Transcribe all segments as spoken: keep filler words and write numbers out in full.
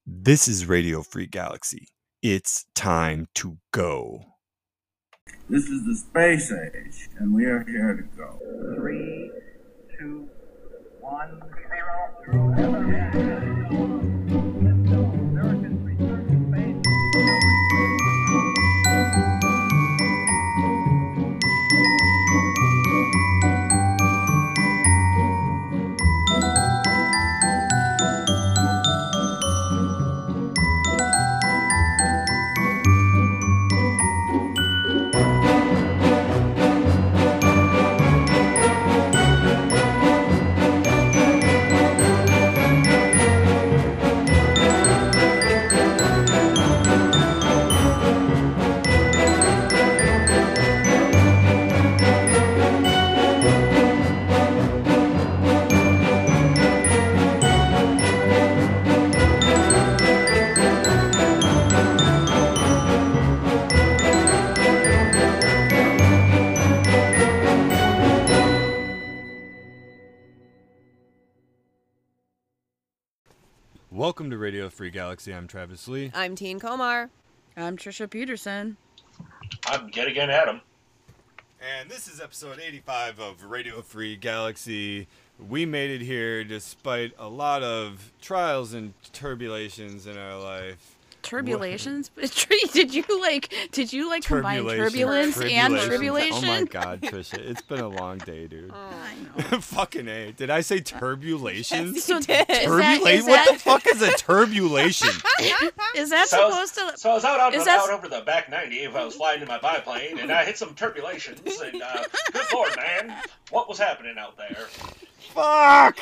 This is Radio Free Galaxy. It's time to go. This is the space age, and we are here to go. Three, two, one, zero, zero. American return to space. Welcome to Radio Free Galaxy. I'm Travis Lee. I'm Teen Komar. I'm Trisha Peterson. I'm yet again Adam. And this is episode eighty-five of Radio Free Galaxy. We made it here despite a lot of trials and turbulations in our life. Turbulations? Did you like did you like combine turbulence and tribulation? Oh my god, Trisha. It's been a long day, dude. Oh, I know. Fucking A. Did I say turbulations? Yes, you did. Turbulate? Is that- What is the fuck is a turbulation? Is that So- supposed to So I was out, out, Is out, that- over the back ninety if I was flying in my biplane, and I hit some turbulations, and uh, good lord, man, what was happening out there? Fuck!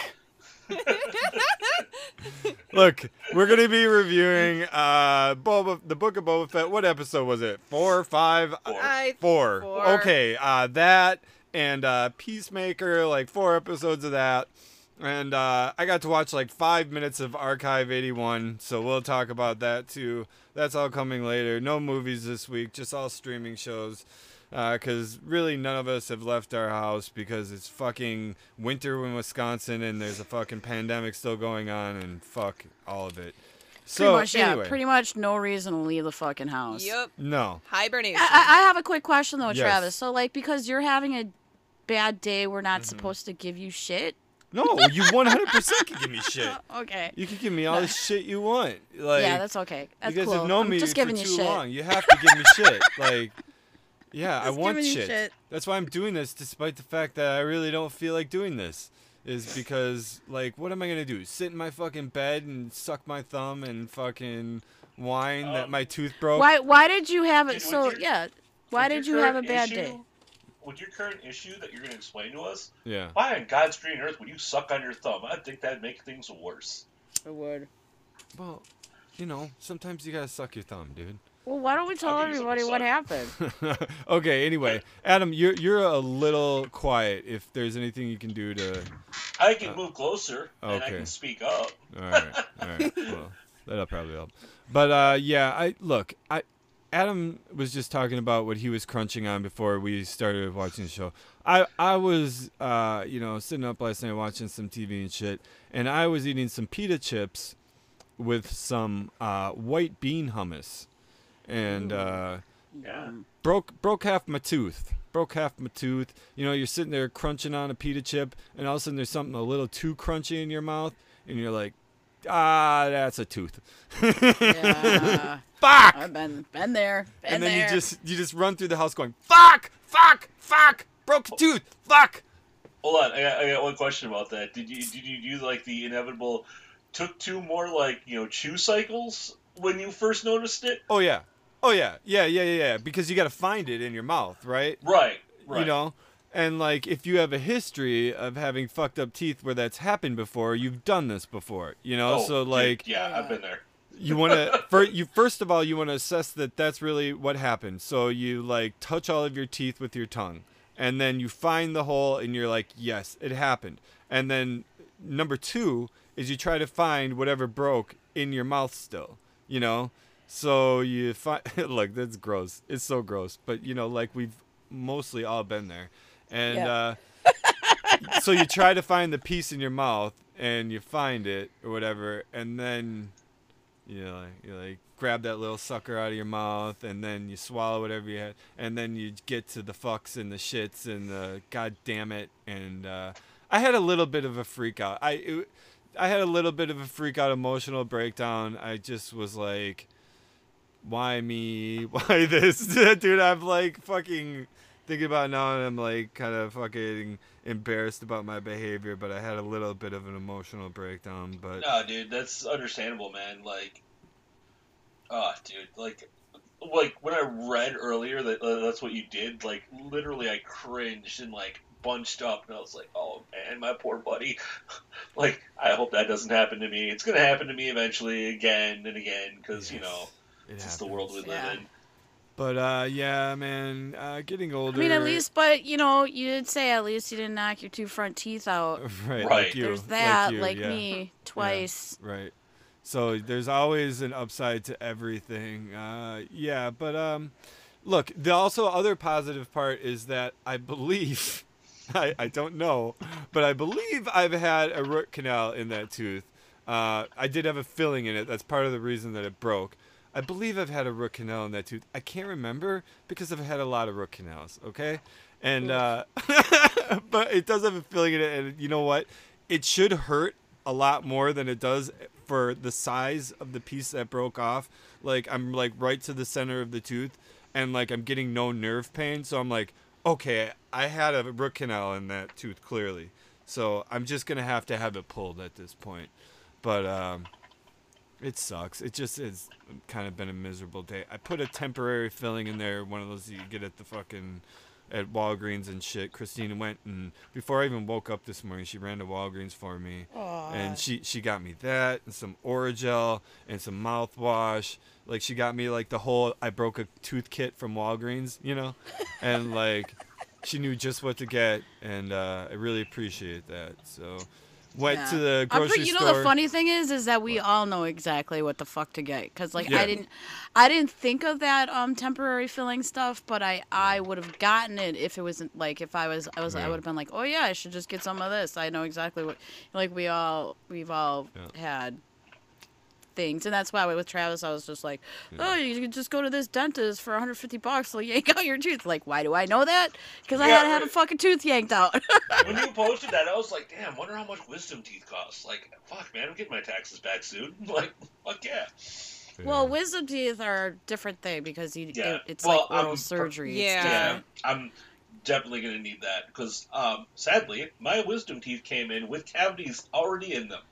Look, we're gonna be reviewing uh Boba, the Book of Boba Fett. What episode was it? Four, five, Four. I, four. Four. Okay, uh, that and uh, Peacemaker, like four episodes of that, and uh, I got to watch like five minutes of Archive eighty-one, so we'll talk about that too. That's all coming later. No movies this week, just all streaming shows. Because uh, really none of us have left our house because it's fucking winter in Wisconsin and there's a fucking pandemic still going on and fuck all of it. So pretty much anyway, yeah, pretty much no reason to leave the fucking house. Yep. no. Hibernation. I, I I have a quick question though, Yes. Travis. So like because you're having a bad day, we're Mm-hmm. not supposed to give you shit? No, you one hundred percent can give me shit. Okay. You can give me all the shit you want. Like, yeah, that's okay. That's you guys cool. have known I'm me just for giving too you shit. long. You have to give me shit. Like, yeah, I Just want giving you shit. shit. That's why I'm doing this, despite the fact that I really don't feel like doing this. Is because, like, what am I gonna do? Sit in my fucking bed and suck my thumb and fucking whine that Um, my tooth broke? Why why did you have it Dude, so with your- yeah. Why With did your you have a current bad issue- day? With your current issue that you're going to explain to us, Yeah. why on God's green earth would you suck on your thumb? I think that'd make things worse. I would. Well, you know, sometimes you gotta suck your thumb, dude. Well, why don't we tell I'll give you everybody some what suck. happened? Okay. Anyway, Adam, you're you're a little quiet. If there's anything you can do to, I can Uh, move closer, and I okay. can speak up. all right, all right. Well, that'll probably help. But uh, yeah, I look, I Adam was just talking about what he was crunching on before we started watching the show. I I was uh, you know, sitting up last night watching some T V and shit, and I was eating some pita chips with some uh, white bean hummus, and uh, Yeah. broke broke half my tooth. Broke half my tooth. You know, you're sitting there crunching on a pita chip, and all of a sudden there's something a little too crunchy in your mouth, and you're like, ah, that's a tooth. Yeah. Fuck! I've been been there. Been And then there. you just you just run through the house going, fuck, fuck, fuck, broke a tooth, fuck. Hold on, I got, I got one question about that. Did you did you do like the inevitable? Took two more like you know chew cycles when you first noticed it? Oh yeah, oh yeah, yeah, yeah, yeah, yeah. Because you got to find it in your mouth, right? Right. Right. You know. And, like, if you have a history of having fucked up teeth where that's happened before, you've done this before, you know? Oh, so, dude, like, yeah, I've been there. you want to, for you first of all, you want to assess that that's really what happened. So you, like, touch all of your teeth with your tongue. And then you find the hole, and you're like, yes, it happened. And then number two is you try to find whatever broke in your mouth still, you know? So you find, look, that's gross. It's so gross. But, you know, like, we've mostly all been there. And Yeah. uh, so you try to find the piece in your mouth, and you find it or whatever, and then You know, like, you like grab that little sucker out of your mouth, and then you swallow whatever you had, and then you get to the fucks and the shits and the god damn it. And uh, I had a little bit of a freak out. I it, I had a little bit of a freak out emotional breakdown. I just was like, why me? Why this? Dude, I'm like fucking thinking about it now, and I'm like kind of fucking embarrassed about my behavior, but I had a little bit of an emotional breakdown. But no, dude, that's understandable, man. Like, oh, dude, like, like when I read earlier that uh, that's what you did, like, literally, I cringed and like bunched up, and I was like, oh man, my poor buddy. Like, I hope that doesn't happen to me. It's gonna happen to me eventually, again and again, because yes, you know, it it's just the world we live yeah. in. But, uh, yeah, man, uh, getting older. I mean, at least, but, you know, you did say at least you didn't knock your two front teeth out. Right, right. Like you. There's that, like, you, like yeah. me, twice. Yeah, right. So there's always an upside to everything. Uh, yeah, but, um, look, the also other positive part is that I believe, I, I don't know, but I believe I've had a root canal in that tooth. Uh, I did have a filling in it. That's part of the reason that it broke. I believe I've had a root canal in that tooth. I can't remember because I've had a lot of root canals, okay? And, uh, but it does have a filling in it, and you know what? It should hurt a lot more than it does for the size of the piece that broke off. Like, I'm, like, right to the center of the tooth, and, like, I'm getting no nerve pain, so I'm like, okay, I had a root canal in that tooth, clearly. So I'm just going to have to have it pulled at this point. But, um... it sucks. It just has kind of been a miserable day. I put a temporary filling in there, one of those you get at the fucking, at Walgreens and shit. Christina went, and before I even woke up this morning, she ran to Walgreens for me. Aww. And she, she got me that, and some Orajel, and some mouthwash. Like, she got me, like, the whole I broke a tooth kit from Walgreens, you know? And, like, she knew just what to get, and uh, I really appreciate that, so... Went yeah. to the grocery pretty, you store. know, the funny thing is, is that we what? all know exactly what the fuck to get. Because, like, yeah. I didn't, I didn't think of that um temporary filling stuff, but I, I would have gotten it if it wasn't like if I was, I was, yeah. I would have been like, oh yeah, I should just get some of this. I know exactly what, like we all, we've all yeah. had things, and that's why with Travis, I was just like, yeah. oh, you can just go to this dentist for one hundred fifty bucks, so yank out your tooth. Like, why do I know that? Because I yeah, had to have right. a fucking tooth yanked out. When you posted that, I was like, damn, wonder how much wisdom teeth cost. Like, fuck, man, I'm getting my taxes back soon. Like, fuck yeah. Well, wisdom teeth are a different thing because you, yeah. it, it's well, like oral um, surgery. Yeah. yeah, I'm definitely gonna need that because, um, sadly, my wisdom teeth came in with cavities already in them.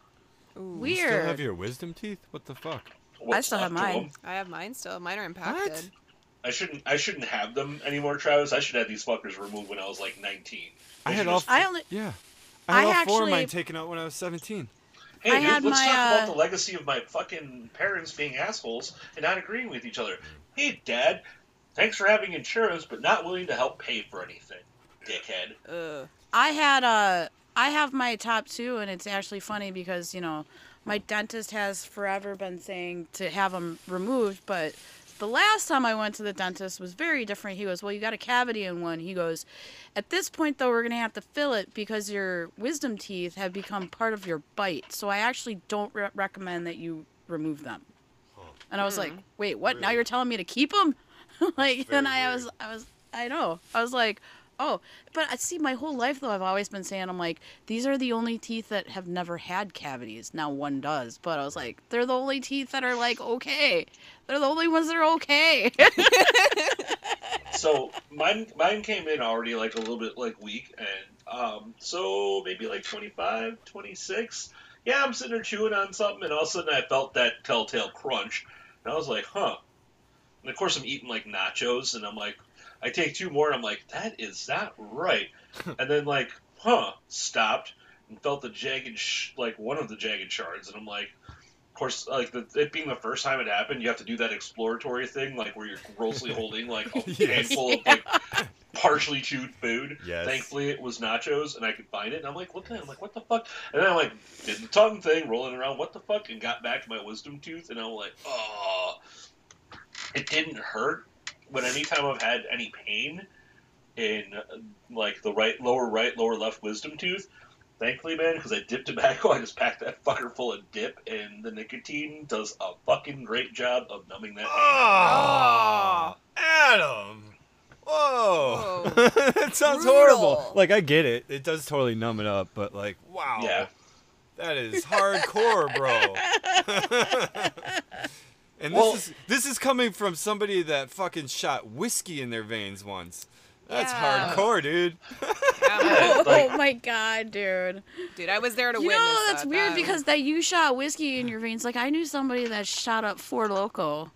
Ooh, you weird. still have your wisdom teeth? What the fuck? What's I still have mine. I have mine still. Mine are impacted. What? I shouldn't. I shouldn't have them anymore, Travis. I should have these fuckers removed when I was like nineteen. I, I had all. Just... I only. Yeah. I had I all actually... four of mine taken out when I was seventeen. Hey, I dude, had let's my, talk uh... about the legacy of my fucking parents being assholes and not agreeing with each other. Hey, Dad, thanks for having insurance, but not willing to help pay for anything, dickhead. Ugh. I had uh, I have my top two, and it's actually funny because you know. My dentist has forever been saying to have them removed, but the last time I went to the dentist was very different. He goes, well, you got a cavity in one. He goes, at this point, though, we're going to have to fill it because your wisdom teeth have become part of your bite. So I actually don't re- recommend that you remove them. Huh. And I was mm. like, wait, what? Really? Now you're telling me to keep them? Like, and I was, I was, I know. I was like, oh, but I see my whole life, though, I've always been saying, I'm like, these are the only teeth that have never had cavities. Now one does, but I was like, they're the only teeth that are, like, okay. They're the only ones that are okay. So mine mine came in already, like, a little bit, like, weak, and um, so maybe, like, twenty-five, twenty-six. Yeah, I'm sitting there chewing on something, and all of a sudden I felt that telltale crunch, and I was like, huh. And, of course, I'm eating, like, nachos, and I'm like, I take two more, and I'm like, that is not right. And then, like, huh, stopped, and felt the jagged, sh- like, one of the jagged shards, and I'm like, of course, like, the, it being the first time it happened, you have to do that exploratory thing, like, where you're grossly holding, like, a Yes. handful of, like, partially chewed food. Yes. Thankfully, it was nachos, and I could find it, and I'm like, what the, I'm like, what the fuck? And then I, like, did the tongue thing, rolling around, what the fuck, and got back to my wisdom tooth, and I'm like, oh, it didn't hurt. But anytime I've had any pain in, like, the right, lower right, lower left wisdom tooth, Thankfully, man, because I dip tobacco, I just pack that fucker full of dip, and the nicotine does a fucking great job of numbing that pain. Oh, Adam. Whoa. Whoa. That sounds Brutal. horrible. Like, I get it. It does totally numb it up, but, like, wow. Yeah. That is hardcore, bro. And this Well- is this is coming from somebody that fucking shot whiskey in their veins once. That's Yeah. hardcore, dude. Yeah, Like- oh my god, dude. dude, I was there to You witness know, that's that. weird That- because that you shot whiskey in your veins. Like, I knew somebody that shot up Four Loko.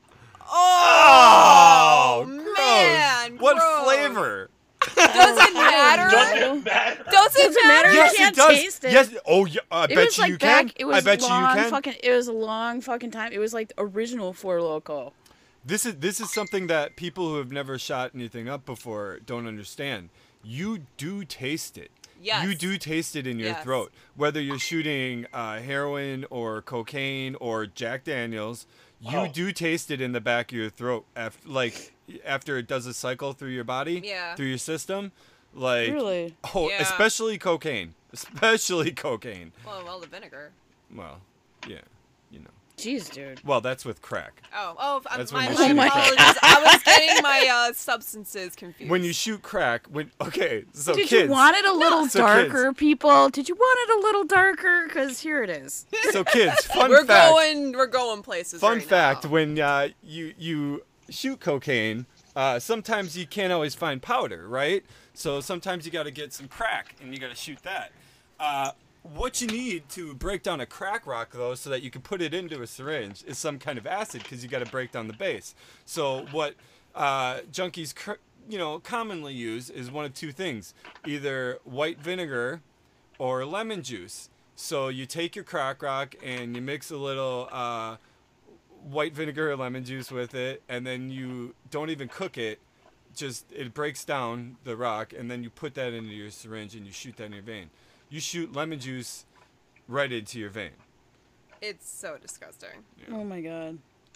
Oh, gross. man, What gross. flavor? Doesn't matter. Doesn't matter. Doesn't Doesn't matter. matter. You Yes, can't it does. taste it. Yes. Oh, yeah. I It bet was you like you back. can. It was I bet long you you can. fucking. It was a long fucking time. It was like the original Four Loko. This is this is something that people who have never shot anything up before don't understand. You do taste it. Yes. You do taste it in your Yes. throat. Whether you're shooting uh, heroin or cocaine or Jack Daniels, you Oh. do taste it in the back of your throat. After, like after it does a cycle through your body, Yeah. through your system. Like Really? oh, Yeah. especially cocaine. Especially cocaine. Well, well, the vinegar. Well, yeah, you know. Jeez, dude. Well, that's with crack. Oh, oh, I'm, That's my, when my you're shooting apologies. crack. I was getting my uh, substances confused. When you shoot crack, when okay, so Did kids. you want it a little So darker, people? Did you want it a little darker? Because here it is. So kids, fun we're fact. going, we're going places. Fun right fact: now. when uh, you you shoot cocaine, uh, sometimes you can't always find powder, right? So sometimes you got to get some crack, and you got to shoot that. Uh, what you need to break down a crack rock, though, so that you can put it into a syringe, is some kind of acid, because you got to break down the base. So what uh, junkies, cr- you know, commonly use is one of two things: either white vinegar or lemon juice. So you take your crack rock and you mix a little uh, white vinegar or lemon juice with it, and then you don't even cook it. Just it breaks down the rock, and then you put that into your syringe and you shoot that in your vein. You shoot lemon juice right into your vein. It's so disgusting. Oh my god.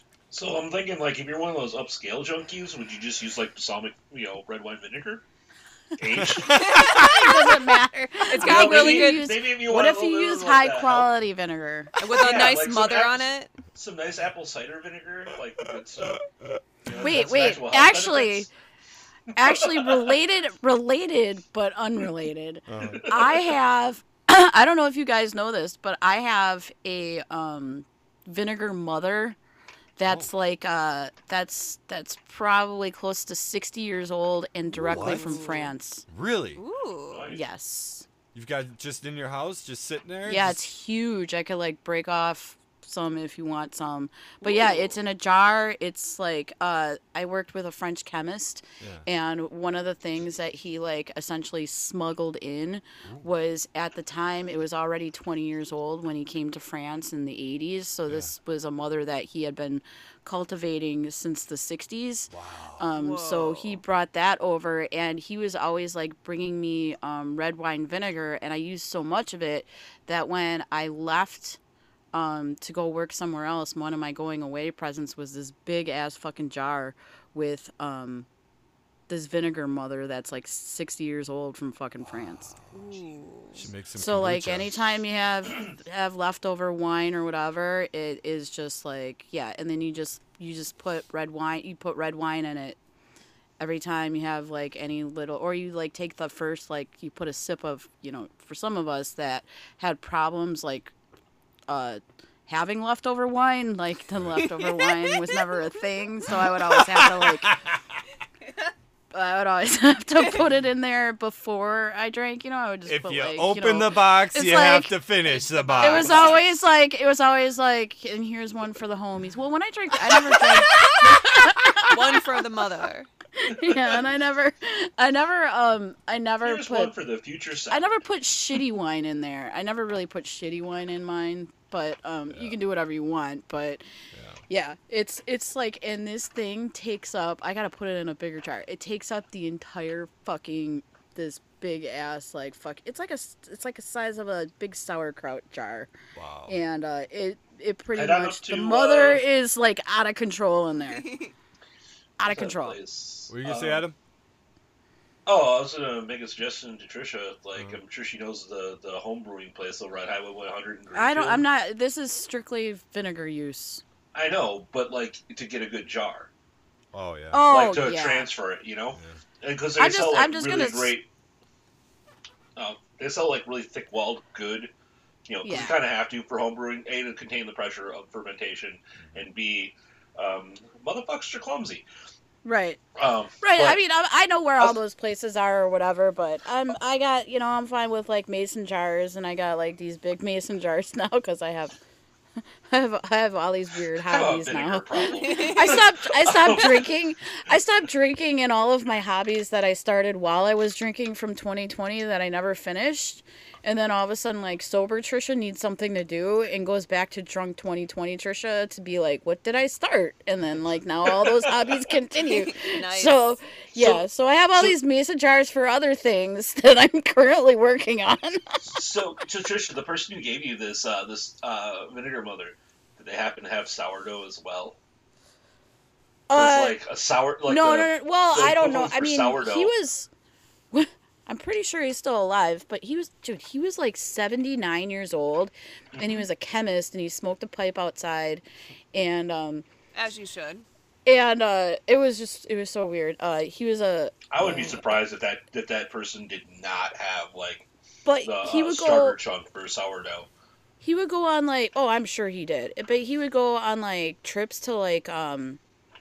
So I'm thinking, like, if you're one of those upscale junkies, would you just use, like, balsamic, you know, red wine vinegar? Aged? It doesn't matter. It's You got know, really maybe- good use- Maybe if you What want if a you little use bit of, like, high that quality vinegar? with a Yeah, nice like some mother apples- on it. help- Some nice apple cider vinegar, like the good stuff. You know, Wait, that's wait. actual health Actually, benefits. actually related, related but unrelated. Uh, I have. I don't know if you guys know this, but I have a um, vinegar mother. That's like uh, that's that's probably close to sixty years old and directly What? from France. really? Ooh. Nice. Yes. You've got it just in your house, just sitting there? Yeah, Just- it's huge. I could like break off some if you want some. But yeah, it's in a jar. It's like uh I worked with a French chemist, Yeah. and one of the things that he like essentially smuggled in was, at the time, it was already twenty years old when he came to France in the eighties. So this was a mother that he had been cultivating since the sixties. Wow. Um, so he Whoa. brought that over, and he was always like bringing me um, red wine vinegar, and I used so much of it that when I left um, to go work somewhere else, one of my going away presents was this big ass fucking jar with um, this vinegar mother that's like sixty years old from fucking France. Should make some So like kombucha. anytime you have have leftover wine or whatever, it is just like, yeah, and then you just you just put red wine, you put red wine in it every time you have like any little, or you like take the first, like you put a sip of, you know, for some of us that had problems like uh having leftover wine, like the leftover wine was never a thing, so I would always have to like I would always have to put it in there before I drank, you know. I would just If put you like, open you know, the box, it's you have like- to finish the box. it was always like it was always like, and here's one for the homies. Well, when I drink, I never drank. One for the mother. Yeah, and I never, I never, um, I never Here's one put, for the future self. I never put shitty wine in there. I never really put shitty wine in mine, but um, you can do whatever you want. But yeah, it's it's like, and this thing takes up. I gotta put it in a bigger jar. It takes up the entire fucking this big ass like fuck. It's like a it's like a size of a big sauerkraut jar. Wow. And uh, it it pretty Head on much up the to, mother uh, is like out of control in there, out of What's that control. place? What are you gonna Uh, say, Adam? Oh, I was gonna make a suggestion to Trisha. Like, Mhm. I'm sure she knows the the home brewing place over at Highway one hundred in I don't. Greenfield. I'm not. This is strictly vinegar use. I know, but like to get a good jar, Oh yeah. Oh like to yeah. transfer it, you know, Yeah. because they I'm just- sell like I'm just really gonna s- great. Uh, they sell like really thick walled good, you know, 'cause Yeah. you kind of have to for home brewing. A, to contain the pressure of fermentation, and B, um, motherfuckers are clumsy. Right. Um, Right. but- I mean, I, I know where I all was- those places are or whatever, but I'm I got you know I'm fine with like mason jars, and I got like these big mason jars now because I have. I have I have all these weird I have a hobbies vinegar now. problem. I stopped I stopped drinking. I stopped drinking in all of my hobbies that I started while I was drinking from twenty twenty that I never finished. And then all of a sudden like sober Trisha needs something to do and goes back to drunk twenty twenty Trisha to be like, what did I start? And then like now all those hobbies continue. Nice. So yeah, so, I have all so- these mason jars for other things that I'm currently working on. So, so Trisha, the person who gave you this uh, this uh, vinegar mother, did they happen to have sourdough as well? Uh, It's like a sour, like no, the- no, no. Well, the I don't know. equivalent I for mean, sourdough. he was. I'm pretty sure he's still alive, but he was, dude. He was like seventy-nine years old, and Mm-hmm. he was a chemist, and he smoked a pipe outside, and um, As you should. and uh, it was just, it was so weird. Uh, he was a, I would be surprised if that that that person did not have like but the he uh, would starter go, chunk for sourdough. he would go on like, oh, I'm sure he did, but he would go on like trips to like, um,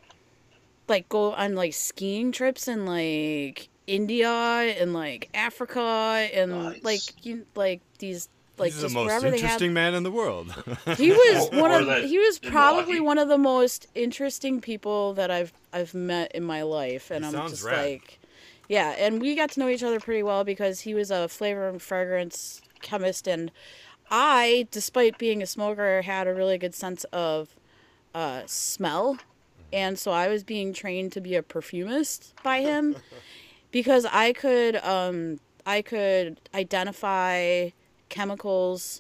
like go on like skiing trips in like India and like Africa and Nice. like you like these like He's the just most wherever they interesting had. man in the world. He was Or- one or of that he was in probably Milwaukee. one of the most interesting people that I've I've met in my life, and He I'm sounds just rad. like, yeah, and we got to know each other pretty well because he was a flavor and fragrance chemist, and I, despite being a smoker, had a really good sense of uh, smell, and so I was being trained to be a perfumist by him because I could um, I could identify chemicals,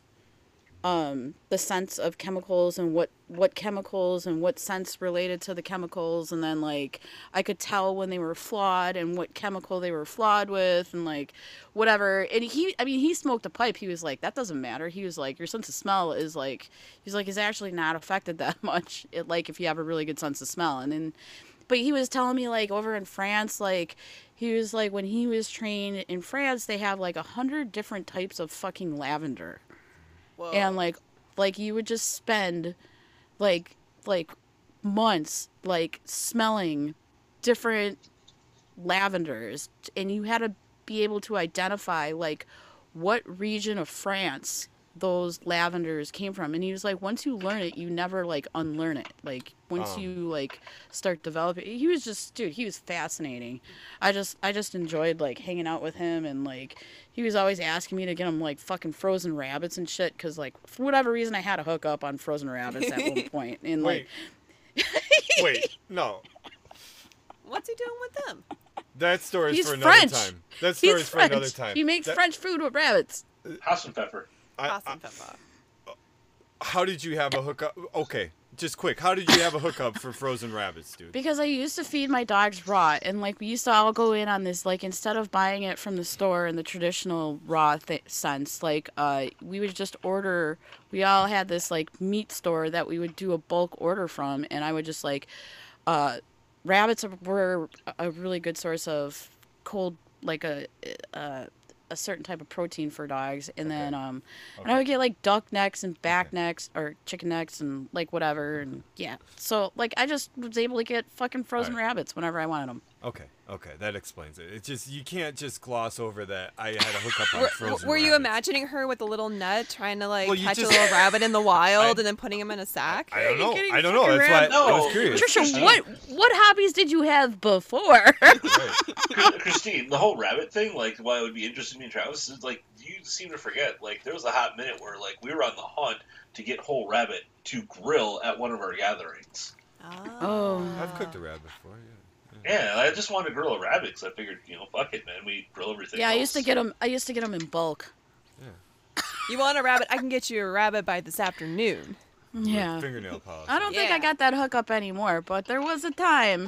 um, the scents of chemicals and what, what chemicals and what scents related to the chemicals, and then like I could tell when they were flawed and what chemical they were flawed with and like whatever. And he, I mean, he smoked a pipe. He was like, that doesn't matter. He was like, your sense of smell is like, he's like, is actually not affected that much. It, like if you have a really good sense of smell. And then, but he was telling me like over in France, like he was like when he was trained in France, they have like a hundred different types of fucking lavender. Whoa. And like like you would just spend like like months like smelling different lavenders, and you had to be able to identify like what region of France those lavenders came from. And he was like, once you learn it, you never like unlearn it. Like once Um. you like start developing, he was just, dude, he was fascinating. I just I just enjoyed like hanging out with him, and like he was always asking me to get him like fucking frozen rabbits and shit, because like for whatever reason I had a hook up on frozen rabbits at one point, and like Wait. Wait, no. What's he doing with them? That story's He's for another French. time. That he's story's for French. another time. He makes That- French food with rabbits. House and pepper. I- Pasta I- and pepper. how did you have a hookup? Okay, just quick. How did you have a hookup for frozen rabbits, dude? Because I used to feed my dogs raw, and like we used to all go in on this, like instead of buying it from the store in the traditional raw th- sense, like uh, we would just order. We all had this like meat store that we would do a bulk order from, and I would just like, uh, rabbits were a really good source of cold, like a, a a certain type of protein for dogs, and Okay. then um, and Okay. I would get like duck necks and back Okay. necks or chicken necks and like whatever, and yeah. So like I just was able to get fucking frozen Alright. rabbits whenever I wanted them. Okay, okay, that explains it. It's just you can't just gloss over that. I had a hookup on Were, frozen. were you rabbits. imagining her with a little net trying to like Well, you catch just- a little rabbit in the wild I- and then putting him in a sack? I don't You're know. getting I don't know. fucking That's why random. I was No. curious. Trisha, Christine. what what hobbies did you have before? Right. Christine, the whole rabbit thing, like, why it would be interesting to me, Travis, is like you seem to forget. Like, there was a hot minute where like we were on the hunt to get whole rabbit to grill at one of our gatherings. Oh. I've cooked a rabbit before. Yeah. Yeah, I just wanted to grill a rabbit because I figured, you know, fuck it, man, we grill everything. Yeah, I else. used to get them. I used to get them in bulk. You want a rabbit? I can get you a rabbit by this afternoon. Yeah. with fingernail polish. I don't think I Yeah. got that hookup anymore, but there was a time.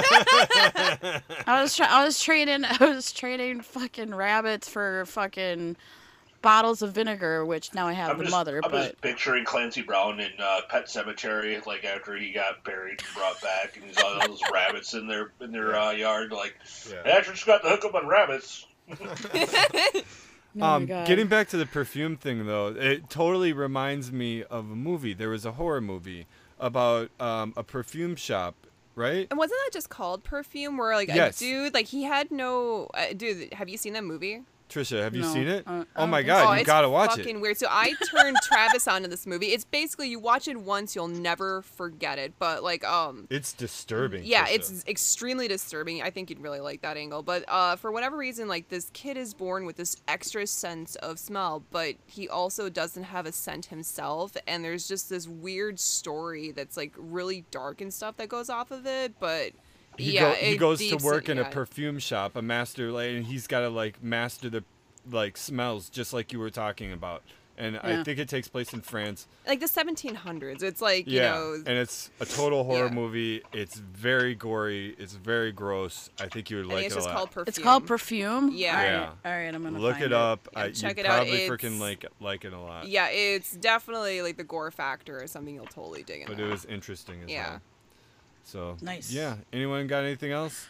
I was tra- I was trading I was trading fucking rabbits for fucking bottles of vinegar, which now I have I'm the just, mother. I'm but just picturing Clancy Brown in uh, Pet Cemetery, like after he got buried and brought back, and he's all those rabbits in their in their uh, yard. Like, Yeah. hey, I just got the hookup on rabbits. oh my Um, God. getting back to the perfume thing, though, it totally reminds me of a movie. There was a horror movie about um, a perfume shop, right? And wasn't that just called Perfume? Where like Yes. a dude, like he had no. Uh, dude, have you seen that movie? Trisha, have you No, seen it? uh, I oh don't my think God, oh, you it's gotta watch fucking it. weird. So I turned Travis onto this movie. It's basically you watch it once, you'll never forget it. But like, um, It's disturbing. yeah, Trisha. it's extremely disturbing. I think you'd really like that angle. But uh, for whatever reason, like this kid is born with this extra sense of smell, but he also doesn't have a scent himself. And there's just this weird story that's like really dark and stuff that goes off of it. But He, yeah, go, he it goes to deeps work it, in yeah. a perfume shop, a master, like, and he's got to like master the like smells, just like you were talking about. And I Yeah. think it takes place in France. like the seventeen hundreds. It's like you Yeah, know. and it's a total horror Yeah. movie. It's very gory. It's very gross. I think you would I think like it's it a just lot. called Perfume. It's called Perfume. Yeah. All right. Yeah. All right. I'm gonna Look find it up. Yeah, I, check you it out. probably freaking It's- like like it a lot. Yeah, it's definitely like the gore factor is something you'll totally dig in. But it was interesting as Yeah. well. So Nice. Yeah. Anyone got anything else?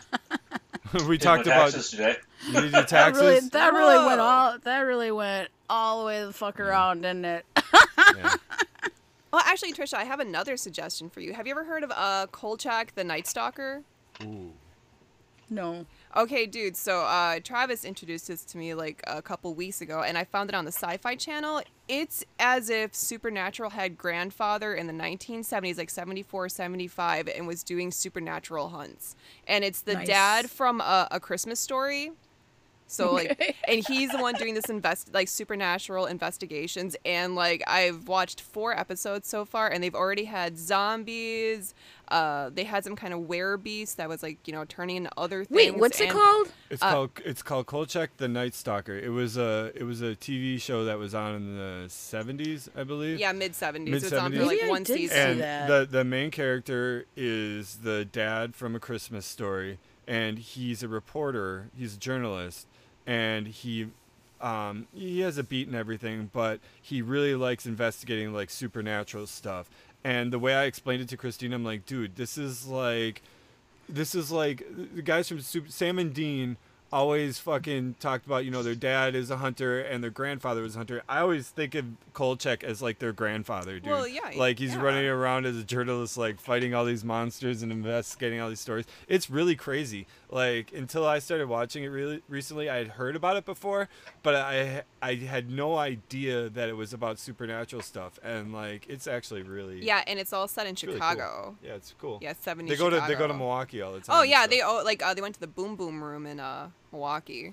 we Did talked my about taxes today. you need your That taxes. really, that really went Whoa. all. That really went all the way the fuck around, didn't it? Yeah. Well, actually, Trisha, I have another suggestion for you. Have you ever heard of uh, Kolchak the Night Stalker? Ooh. No. Okay, dude. So uh, Travis introduced this to me like a couple weeks ago, and I found it on the Sci-Fi Channel. It's as if Supernatural had grandfather in the nineteen seventies, like seventy-four, seventy-five, and was doing supernatural hunts. And it's the Nice. dad from a, a Christmas Story. So like, Okay. and he's the one doing this invest like supernatural investigations. And like, I've watched four episodes so far, and they've already had zombies. Uh, they had some kind of werebeast that was like, you know, turning into other things. Wait, what's it and- called? It's Uh, called it's called Kolchak the Night Stalker. It was a it was a T V show that was on in the seventies, I believe. Yeah, mid seventies. It was on for Mid-seventies. like Maybe I one did see season. And that. the the main character is the dad from A Christmas Story, and he's a reporter. He's a journalist, and he um, he has a beat and everything, but he really likes investigating like supernatural stuff. And the way I explained it to Christine, I'm like, dude, this is like, this is like the guys from Super, Sam and Dean always fucking talked about, you know, their dad is a hunter and their grandfather was a hunter. I always think of Kolchak as like their grandfather, dude. Well, yeah, Like he's yeah. running around as a journalist, like fighting all these monsters and investigating all these stories. It's really crazy. Like until I started watching it really recently, I had heard about it before, but I I had no idea that it was about supernatural stuff. And like it's actually really Yeah, and it's all set in really cool. Chicago. Yeah, it's cool. Yeah, seventies. They go to Chicago. they go to Milwaukee all the time. Oh yeah, so- they oh like uh, they went to the Boom Boom Room in uh Milwaukee.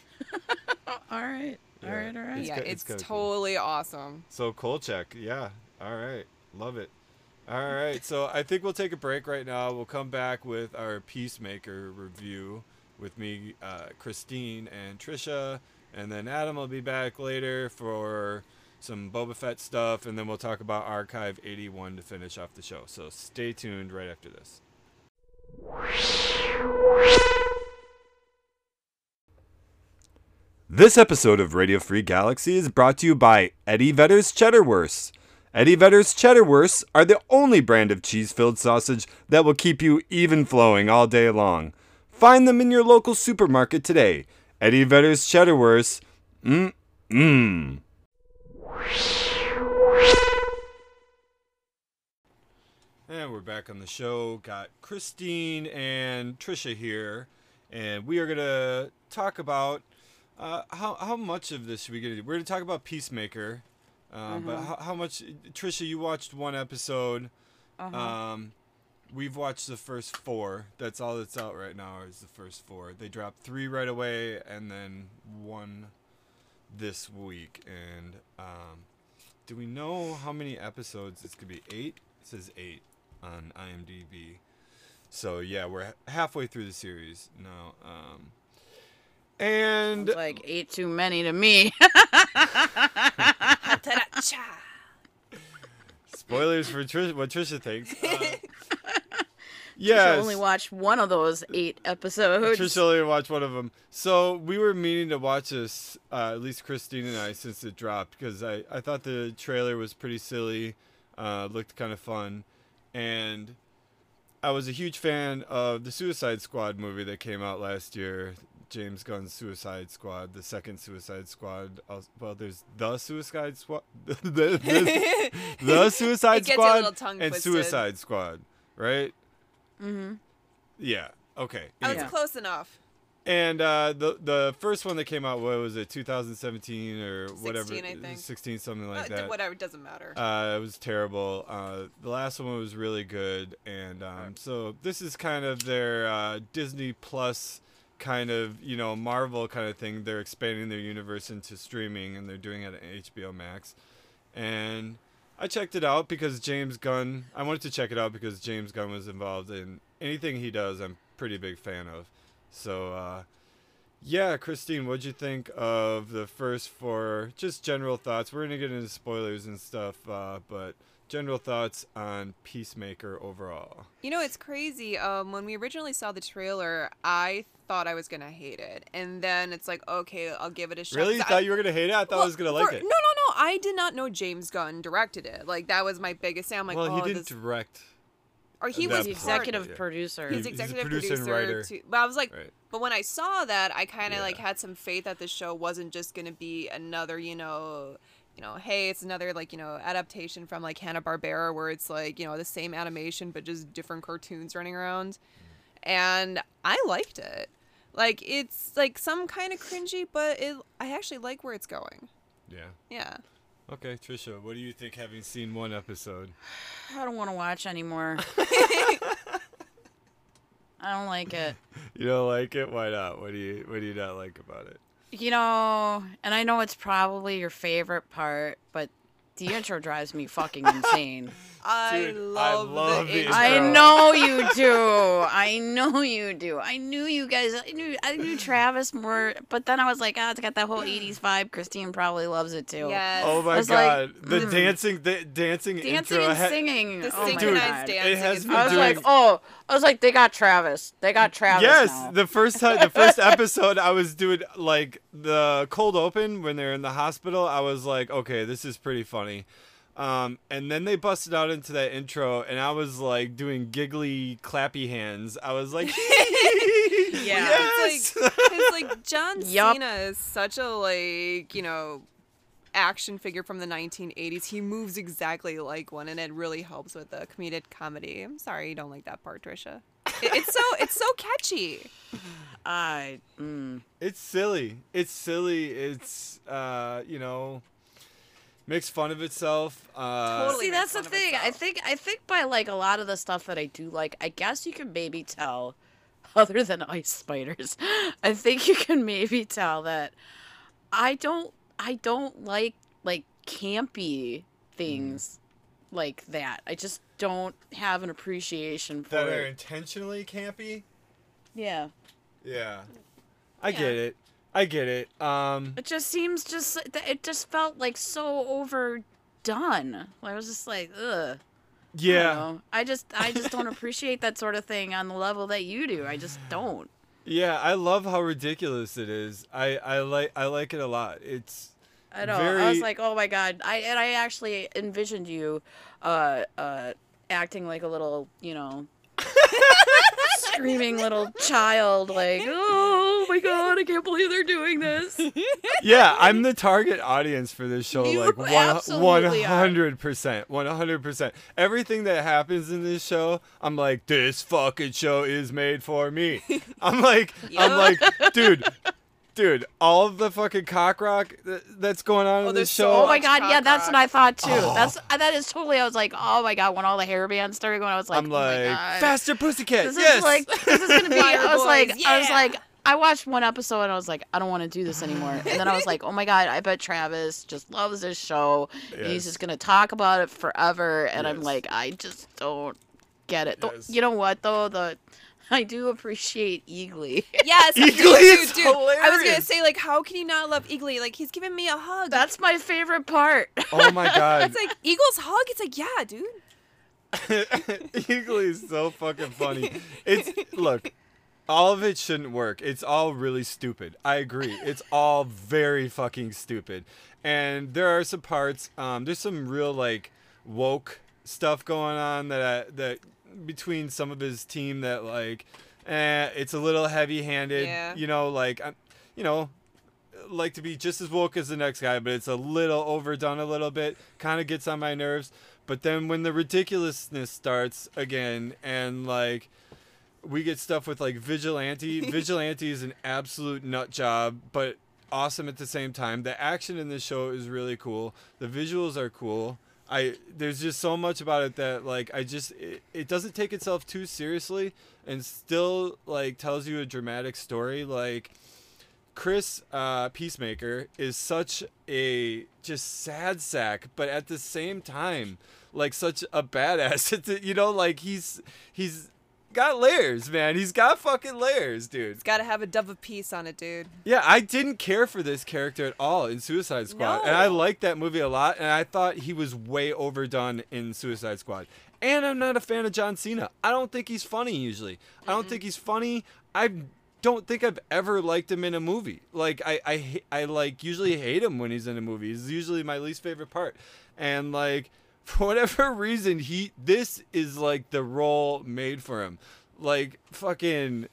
All right. Yeah. All right. All right. It's yeah, ki- it's it's, kinda cool. totally awesome. So Kolchak, yeah. All right. Love it. All right. So I think we'll take a break right now. We'll come back with our Peacemaker review with me, uh, Christine, and Trisha. And then Adam will be back later for some Boba Fett stuff. And then we'll talk about Archive eighty-one to finish off the show. So stay tuned right after this. This episode of Radio Free Galaxy is brought to you by Eddie Vedder's Cheddar Wursts. Eddie Vedder's Cheddar Wursts are the only brand of cheese-filled sausage that will keep you even flowing all day long. Find them in your local supermarket today. Eddie Vedder's Cheddar Wursts. Mmm. And we're back on the show. Got Christine and Trisha here. And we are going to talk about uh, how, how much of this should we get into? We're going to talk about Peacemaker. Uh, But how, how much... Trisha, you watched one episode. Uh-huh. Um, we've watched the first four. That's all that's out right now is the first four. They dropped three right away and then one this week. And um, do we know how many episodes? It's going to be eight? It says eight on IMDb. So yeah, we're ha- halfway through the series now. Um, and Sounds like eight too many to me. Ta-da-cha. Spoilers for Trish, what Trisha thinks. Uh, Yeah, yes. only watched one of those eight episodes. Trisha only watched one of them. So we were meaning to watch this, uh, at least Christine and I, since it dropped, because I, I thought the trailer was pretty silly, uh, looked kind of fun, and I was a huge fan of the Suicide Squad movie that came out last year, James Gunn's Suicide Squad, the second Suicide Squad. Well, there's the Suicide Squad, the, the, the Suicide It gets you a little Squad, tongue and twisted. Suicide Squad, right? Mm-hmm. Yeah. Okay. I was Yeah. close enough. And uh, the the first one that came out, what was it, two thousand seventeen or whatever, sixteen, I think. sixteen, something like Uh, that. Whatever, it doesn't matter. Uh, it was terrible. Uh, the last one was really good, and um, so this is kind of their uh, Disney Plus kind of, you know, Marvel kind of thing. They're expanding their universe into streaming, and they're doing it at H B O Max. And I checked it out because James Gunn. I wanted to check it out because James Gunn was involved in anything he does. I'm a pretty big fan of. So, uh, yeah, Christine, what'd you think of the first four? Just general thoughts. We're gonna get into spoilers and stuff, uh, but general thoughts on Peacemaker overall. You know, it's crazy. Um, when we originally saw the trailer, I thought I was gonna hate it, and then it's like, okay, I'll give it a shot. Really? You 'Cause thought I- you were gonna hate it? I thought I Well, was gonna like for- it. No, no, no. I did not know James Gunn directed it. Like that was my biggest thing. I'm like, well, oh, he didn't this... direct. or he that was The part. part- executive Yeah. producer. He's He's a executive producer and producer. writer. Too. But I was like, Right. but when I saw that, I kind of Yeah. like had some faith that the show wasn't just gonna be another, you know, you know, hey, it's another like, you know, adaptation from like Hanna-Barbera where it's like, you know, the same animation but just different cartoons running around. And I liked it. Like it's like some kind of cringy, but it I actually like where it's going. Yeah. Yeah. Okay, Trisha, what do you think having seen one episode? I don't want to watch anymore. I don't like it. You don't like it? Why not? What do you What do you not like about it? You know, and I know it's probably your favorite part, but the intro drives me fucking insane. I Dude, I love, love the the intro. I intro. know you do. I know you do. I knew you guys. I knew. I knew Travis more, but then I was like, oh, it's got that whole eighties vibe. Christine probably loves it too. Yes. Oh my was like, god, the mm. dancing, the dancing, Dancing intro. and ha- singing. The oh my Dude, synchronized God. dancing it has is been I was doing- like, oh, I was like, they got Travis. They got Travis. Yes, now. the first time, the first episode, I was doing like the cold open when they're in the hospital. I was like, okay, this is pretty funny. Um, and then they busted out into that intro, and I was like doing giggly, clappy hands. I was like, Yeah. yes! It's like, it's like John Yup. Cena is such a like, you know, action figure from the nineteen eighties. He moves exactly like one, and it really helps with the comedic comedy. I'm sorry you don't like that part, Trisha. It, it's so it's so catchy. I. Mm. It's silly. It's silly. It's, uh, you know, makes fun of itself. Uh, Totally. See, makes that's the fun of thing. I itself. think. I think by like a lot of the stuff that I do like, I guess you can maybe tell, other than ice spiders, I think you can maybe tell that I don't. I don't like like campy things like that. I just don't have an appreciation for that are it. intentionally campy. Yeah. Yeah. I Yeah. get it. I get it. Um, It just seems just it just felt like so overdone. I was just like, ugh. I, yeah. don't know. I just I just don't appreciate that sort of thing on the level that you do. I just don't. Yeah, I love how ridiculous it is. I, I like I like it a lot. It's I know. very I was like, oh my god. I and I actually envisioned you, uh, uh, acting like a little, you know, screaming little child, like, oh my god, I can't believe they're doing this. yeah, I'm the target audience for this show. You like one absolutely are. hundred percent, one hundred percent. Everything that happens in this show, I'm like, this fucking show is made for me. I'm like, I'm like, dude. Dude, all of the fucking cock rock th- that's going on Oh, in there's this so show. Oh my much god, yeah, cock that's rock. what I thought too. Oh. That's that is totally. I was like, oh my god, when all the hair bands started going, I was like, I'm oh my like, god. faster pussycat. This yes. is like this is gonna be. Fire I was Boys, like, I was yeah. like, I watched one episode and I was like, I don't want to do this anymore. And then I was like, oh my god, I bet Travis just loves this show. And Yes. he's just gonna talk about it forever. And I'm Yes. like, I just don't get it. The- Yes. You know what though? The I do appreciate Eagly. Yes, Eagly dude, is dude, dude. I was gonna hilarious. say, like, how can you not love Eagly? Like, he's giving me a hug. That's my favorite part. Oh my god. It's like Eagle's hug. It's like, yeah, dude. Eagly is so fucking funny. It's look, all of it shouldn't work. It's all really stupid. I agree. It's all very fucking stupid. And there are some parts. Um, there's some real like woke stuff going on that I, that between some of his team that like, eh, it's a little heavy-handed. Yeah. You know, like I'm, you know. Like to be just as woke as the next guy, but it's a little overdone a little bit. Kind of gets on my nerves. But then when the ridiculousness starts again, and like we get stuff with like Vigilante. Vigilante is an absolute nut job, but awesome at the same time. The action in this show is really cool. The visuals are cool. I there's just so much about it that like I just it, it doesn't take itself too seriously and still like tells you a dramatic story. Like Chris uh, Peacemaker is such a just sad sack, but at the same time, like such a badass. It's, you know, like he's he's got layers, man. He's got fucking layers, dude. It's got to have a dove of peace on it, dude. Yeah, I didn't care for this character at all in Suicide Squad, No. and I liked that movie a lot. And I thought he was way overdone in Suicide Squad. And I'm not a fan of John Cena. I don't think he's funny usually. I don't think he's funny. I don't think I've ever liked him in a movie. Like I, I, ha- I like usually hate him when he's in a movie. He's usually my least favorite part. And like for whatever reason, he this is like the role made for him. Like fucking,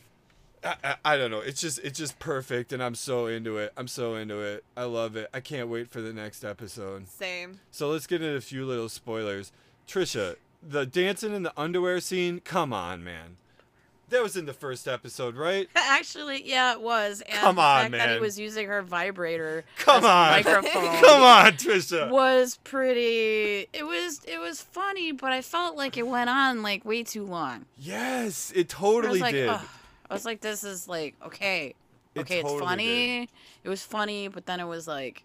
I, I, I don't know. It's just it's just perfect, and I'm so into it. I'm so into it. I love it. I can't wait for the next episode. Same. So let's get into a few little spoilers. Trisha, the dancing in the underwear scene. Come on, man. That was in the first episode, right? Actually, yeah, it was. And Come the on, fact that man. he was using her vibrator Come as a on. microphone Come on, Trisha. was pretty. It was it was funny, but I felt like it went on like way too long. Yes, it I totally was like, did. ugh. I was like, this is like okay, It okay, totally it's funny. did. It was funny, but then it was like,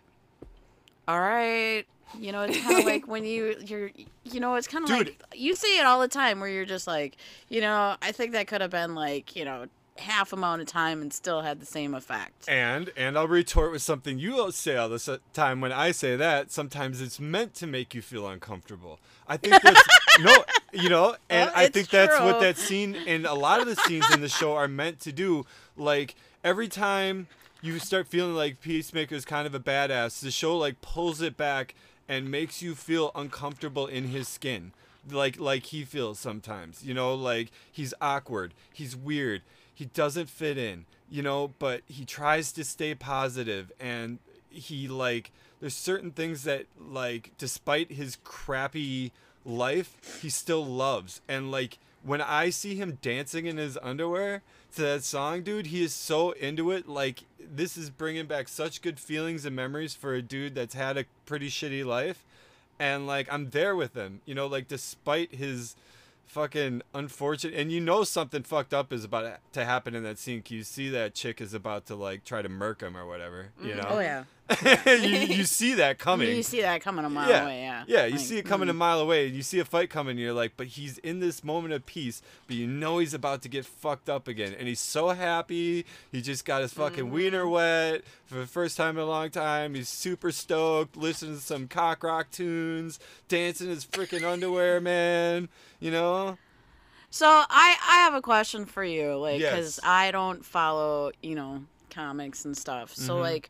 all right. You know, it's kind of like when you, you're, you know, it's kind of Dude. like, you say it all the time where you're just like, you know, I think that could have been like, you know, half amount of time and still had the same effect. And and I'll retort with something you say all the time when I say that. Sometimes it's meant to make you feel uncomfortable. I think that's no, you know, and Well, I it's think that's what true. that scene and a lot of the scenes in the show are meant to do. Like every time you start feeling like Peacemaker's kind of a badass, the show like pulls it back and makes you feel uncomfortable in his skin. Like like he feels sometimes, you know, like he's awkward, he's weird, he doesn't fit in, you know, but he tries to stay positive, and he like there's certain things that like despite his crappy life, he still loves. And like when I see him dancing in his underwear to that song, dude, he is so into it. Like this is bringing back such good feelings and memories for a dude that's had a pretty shitty life. And like I'm there with him, you know, like despite his fucking unfortunate, and you know something fucked up is about to happen in that scene. 'Cause you see that chick is about to like try to murk him or whatever, you know. Oh yeah. you, you see that coming. You see that coming a mile yeah. away, yeah. Yeah, you Like, see it coming a mm. mile away. You see a fight coming, and you're like, but he's in this moment of peace, but you know he's about to get fucked up again. And he's so happy. He just got his fucking Mm-hmm. wiener wet for the first time in a long time. He's super stoked, listening to some cock rock tunes, dancing his freaking underwear, man. You know? So I I have a question for you, like, because Yes. I don't follow, you know, comics and stuff. So Mhm. like,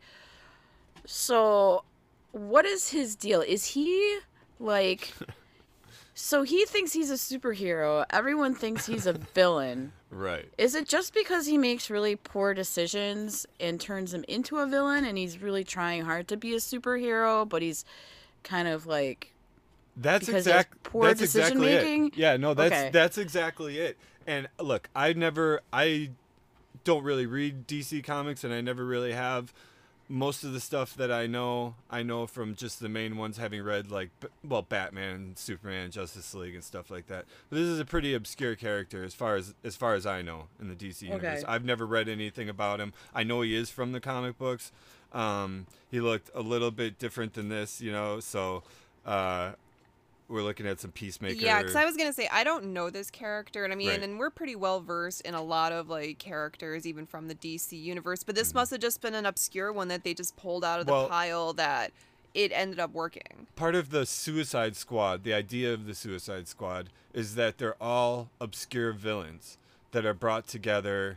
so what is his deal? Is he like? So he thinks he's a superhero. Everyone thinks he's a villain. Right. Is it just because he makes really poor decisions and turns him into a villain, and he's really trying hard to be a superhero, but he's kind of like That's because he has exact. poor That's decision exactly making? it. Yeah, no, that's Okay. that's exactly it. And look, I never, I don't really read D C comics, and I never really have. Most of the stuff that I know, I know from just the main ones, having read like, B- well, Batman, Superman, Justice League, and stuff like that. But this is a pretty obscure character as far as as far as I know in the D C universe. Okay. I've never read anything about him. I know he is from the comic books. Um, he looked a little bit different than this, you know. So, uh, we're looking at some Peacemaker. Yeah, because I was gonna say I don't know this character, and I mean, Right. and we're pretty well versed in a lot of like characters, even from the D C universe. But this Mm-hmm. must have just been an obscure one that they just pulled out of the Well- pile that it ended up working. Part of the Suicide Squad, the idea of the Suicide Squad, is that they're all obscure villains that are brought together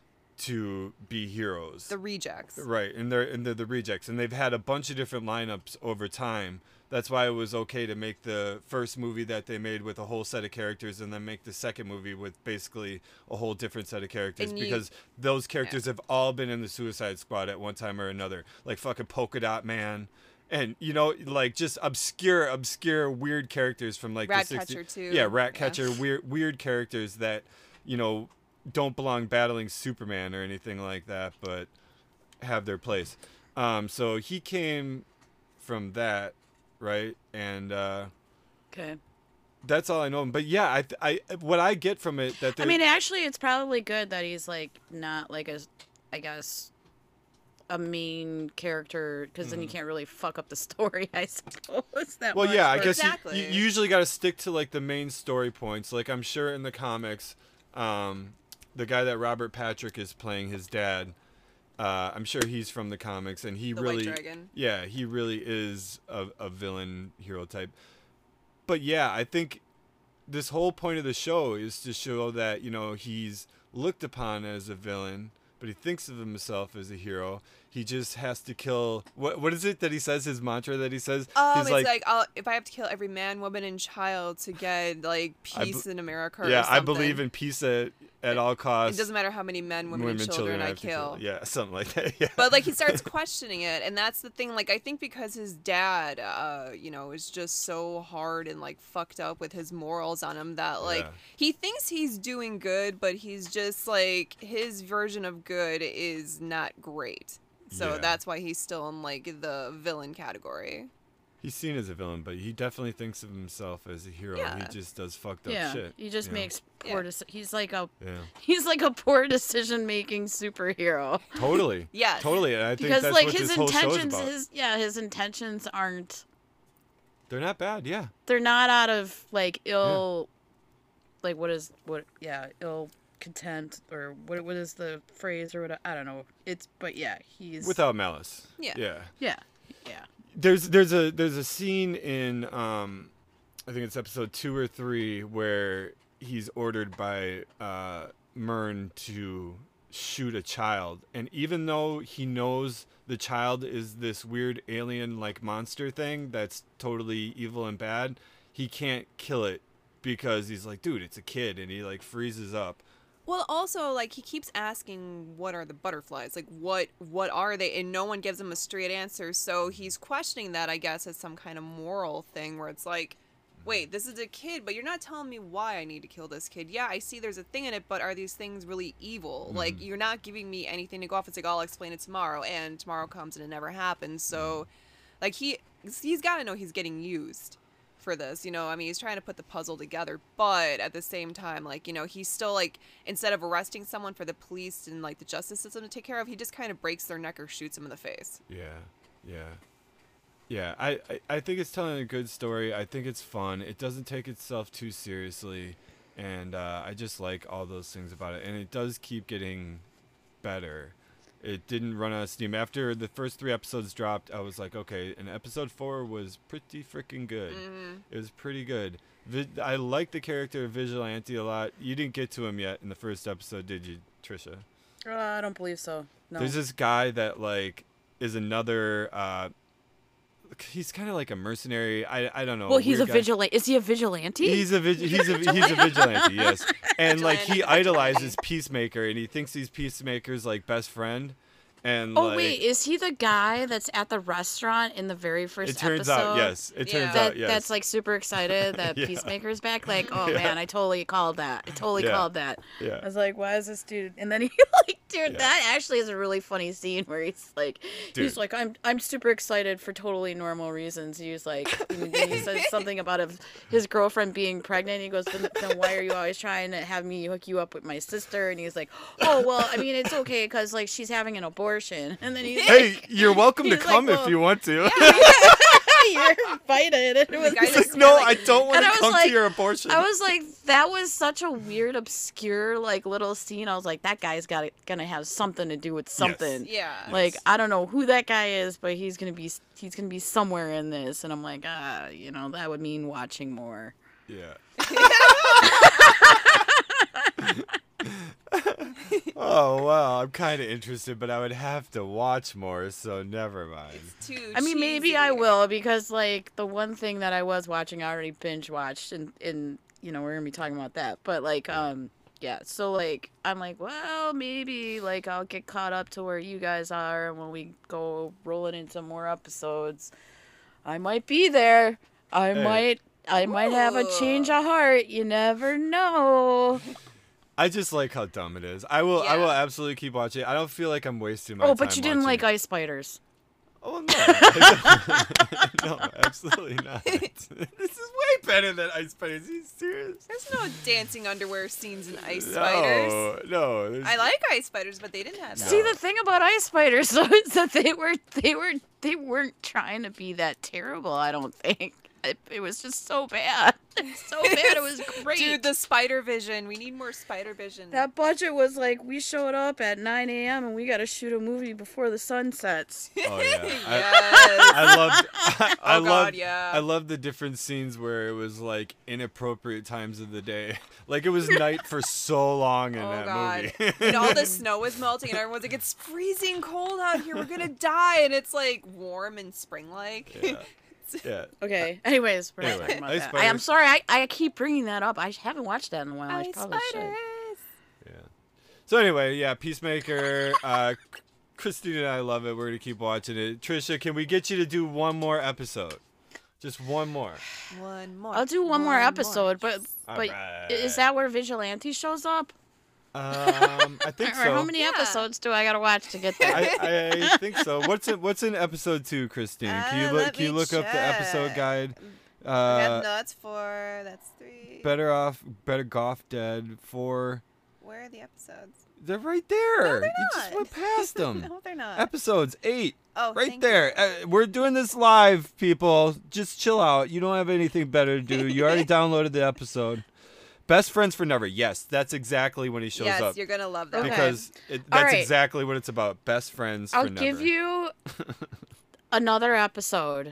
to be heroes. The rejects. Right, and they're and they're the rejects, and they've had a bunch of different lineups over time. That's why it was okay to make the first movie that they made with a whole set of characters, and then make the second movie with basically a whole different set of characters, And you- because those characters have all been in the Suicide Squad at one time or another, like fucking Polka Dot Man, and you know, like just obscure, obscure, weird characters from like the Ratcatcher, sixties. too. Yeah, Ratcatcher, weird, weird characters that, you know, don't belong battling Superman or anything like that, but have their place. Um, so he came from that, right? And uh, Okay. that's all I know. But yeah, I, I, what I get from it that I they're- mean, actually, it's probably good that he's like not like a, I guess, a main character, because then you can't really fuck up the story, I suppose. That Mm. Well, much, yeah, I but- guess you- Exactly. you, you usually got to stick to like the main story points. Like I'm sure in the comics, um, the guy that Robert Patrick is playing, his dad, uh, I'm sure he's from the comics, and he The White really, Dragon. yeah, he really is a, a villain hero type. But yeah, I think this whole point of the show is to show that, you know, he's looked upon as a villain, but he thinks of himself as a hero. He just has to kill. What what is it that he says? His mantra that he says. Um, He's it's like, I'll, if I have to kill every man, woman, and child to get like I peace be- in America. Or yeah, I something. believe in peace at, at all costs. It doesn't matter how many men, women, and children, I have to kill. Yeah, something like that. Yeah. But like he starts questioning it, and that's the thing. Like I think because his dad, uh, you know, is just so hard and like fucked up with his morals on him that like Yeah. he thinks he's doing good, but he's just like his version of good is not great. So Yeah. that's why he's still in like the villain category. He's seen as a villain, but he definitely thinks of himself as a hero. Yeah. He just does fucked up Yeah, shit. he just you know? makes poor. Yeah. Deci- he's like a Yeah, he's like a poor decision making superhero. totally. Yes. Totally, and I think Because that's like what his this whole show's intentions, about. his yeah, his intentions aren't. They're not bad. Yeah. They're not out of like ill, like what is what? Yeah, ill content or what? What is the phrase or what? I don't know. It's but yeah, he's Without malice. Yeah. Yeah. yeah, yeah. There's there's a there's a scene in um, I think it's episode two or three where he's ordered by uh, Myrn to shoot a child, and even though he knows the child is this weird alien like monster thing that's totally evil and bad, he can't kill it because he's like, dude, it's a kid, and he like freezes up. Well, also, like, he keeps asking, what are the butterflies? Like, what what are they? And no one gives him a straight answer. So he's questioning that, I guess, as some kind of moral thing where it's like, wait, this is a kid, but you're not telling me why I need to kill this kid. Yeah, I see there's a thing in it, but are these things really evil? Like, you're not giving me anything to go off. It's like, I'll explain it tomorrow. And tomorrow comes and it never happens. So, like, he, he's got to know he's getting used for this, you know. I mean, he's trying to put the puzzle together, but at the same time, like, you know, he's still like, instead of arresting someone for the police and like the justice system to take care of, he just kind of breaks their neck or shoots them in the face. Yeah, yeah, yeah. I, I, I think it's telling a good story. I think it's fun. It doesn't take itself too seriously, and uh, I just like all those things about it. And it does keep getting better. It didn't run out of steam. After the first three episodes dropped, I was like, okay. And episode four was pretty freaking good. Mm-hmm. It was pretty good. Vi- I like the character of Vigilante a lot. You didn't get to him yet in the first episode, did you, Trisha? Uh, I don't believe so. No. There's this guy that like is another. Uh, he's kind of like a mercenary. I I don't know. well, he's a weird guy. vigilante. Is he a vigilante? He's a vig- he's a he's a vigilante. Yes, and like he Vigilante, idolizes Peacemaker, and he thinks he's Peacemaker's like best friend. And oh like, wait, is he the guy that's at the restaurant in the very first it turns episode? out yes. It Yeah. turns That, out yes. That's like super excited that Yeah. Peacemaker's back. Like, oh Yeah. man, I totally called that. I totally Yeah. called that. Yeah. I was like, why is this dude? And then he like, dude, Yeah. that actually is a really funny scene where he's like, Dude. he's like, I'm I'm super excited for totally normal reasons. He's like, and then he says something about his, his girlfriend being pregnant. He goes, then, then why are you always trying to have me hook you up with my sister? And he's like, oh well, I mean it's okay because like she's having an abortion. And then he's Hey, like, you're welcome to he's like, come if well, you want to. You're invited. And it was guy He's just like, no, like- I don't want And to I was come like- to your abortion. I was like, that was such a weird, obscure, like, little scene. I was like, that guy's got gonna have something to do with something. Yeah. Like, I don't know who that guy is, but he's gonna be he's gonna be somewhere in this. And I'm like, ah, you know, that would mean watching more. Yeah. Oh, well, I'm kind of interested, but I would have to watch more, so never mind. It's too I mean, maybe cheesy. I will, because, like, the one thing that I was watching, I already binge watched, and, and you know, we're gonna be talking about that. But, like, um, yeah, so, like, I'm like, well, maybe, like, I'll get caught up to where you guys are, and when we go rolling into more episodes, I might be there. I Hey. might, I might have a change of heart. You never know. I just like how dumb it is. I will I will Yeah. absolutely keep watching it. I don't feel like I'm wasting my Oh, time but you didn't watching like it. ice spiders. Oh, no. I don't. No, absolutely not. This is way better than Ice Spiders. Are you serious? There's no dancing underwear scenes in Ice Spiders. No, no. there's- I like Ice Spiders, but they didn't have that. See, the thing about ice spiders, though, is that they were they were they weren't trying to be that terrible. I don't think it, it was just so bad. It's so bad. It was great. Dude, the spider vision. We need more spider vision. That budget was like, we showed up at nine a.m. and we got to shoot a movie before the sun sets. Oh, yeah. I, Yes. I loved. I, I Oh, God, loved. yeah. I loved the different scenes where it was like inappropriate times of the day. Like it was night for so long in Oh that god. movie. And all the snow was melting and everyone's like, it's freezing cold out here, we're gonna die, and it's like warm and spring like. Yeah. Yeah. Okay. Anyways, we're not Anyway, talking about Ice that. I, I'm Spiders. sorry. I, I keep bringing that up. I haven't watched that in a while. I Ice probably should. spiders. Yeah. So anyway, yeah, Peacemaker. Uh, Christine and I love it. We're gonna keep watching it. Trisha, can we get you to do one more episode? Just one more. One more. I'll do one, more episode, but All but right. is that where Vigilante shows up? Um, I think Or so. how many Yeah. episodes do I gotta watch to get there? I, I think so. What's in What's in episode two, Christine? Can you Uh, look? let Can you me look up the episode check. guide? I Uh, got nuts for that's three. better off, better Goff dead. Four. Where are the episodes? They're right there. they're you just not. went past them. No, they're not. Episodes eight. Oh, right thank there. you. Uh, we're doing this live, people. Just chill out. You don't have anything better to do. You already downloaded the episode. Best Friends for Never. Yes, that's exactly when he shows yes, up. you're gonna love that. Okay. Because it, All that's right. exactly what it's about. Best Friends I'll for Never. give you another episode,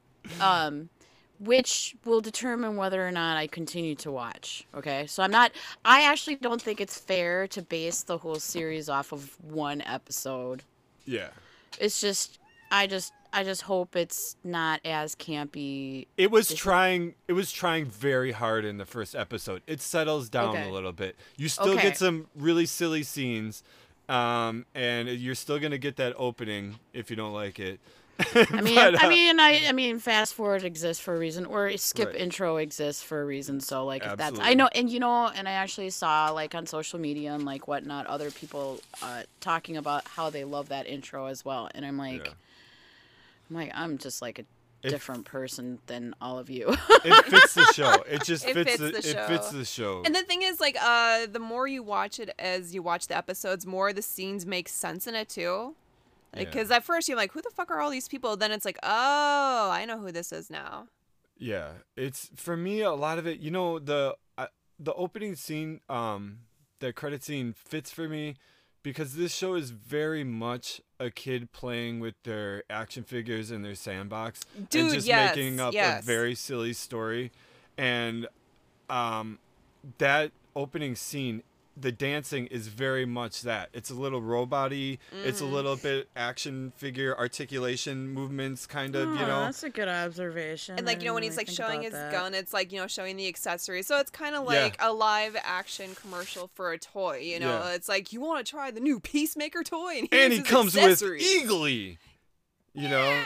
um, which will determine whether or not I continue to watch. Okay, so I'm not. I actually don't think it's fair to base the whole series off of one episode. Yeah. It's just, I just, I just hope it's not as campy. It was This- trying. It was trying very hard in the first episode. It settles down Okay. a little bit. You still Okay. get some really silly scenes, um, and you're still gonna get that opening if you don't like it. I mean, But, I uh, mean, I, I mean, fast forward exists for a reason, or skip Right. intro exists for a reason. So, like, if that's, I Absolutely. know, and you know, and I actually saw like on social media and like whatnot, other people uh, talking about how they love that intro as well, and I'm like, Yeah. I'm like, I'm just like a It- different person than all of you. it fits the show. It just It fits, fits the, the it fits show. the show. And the thing is, like, uh, the more you watch it as you watch the episodes, more the scenes make sense in it too. Yeah. Because at first you're like, who the fuck are all these people? Then it's like, oh, I know who this is now. Yeah, it's for me a lot of it. You know the uh, the opening scene, um, the credit scene fits for me because this show is very much a kid playing with their action figures in their sandbox and Dude, just yes, making up yes. a very silly story, and um, that opening scene. The dancing is very much that. It's a little robot-y. It's a Mm. little bit action figure articulation movements, kind of, you Oh, know. that's a good observation. And I like, you know, when didn't he's like really think showing about his that. gun, it's like, you know, showing the accessories. So it's kind of Yeah. like a live action commercial for a toy, you know? Yeah. It's like, you want to try the new Peacemaker toy? And, And here's he his comes accessories. with Eagly, you know.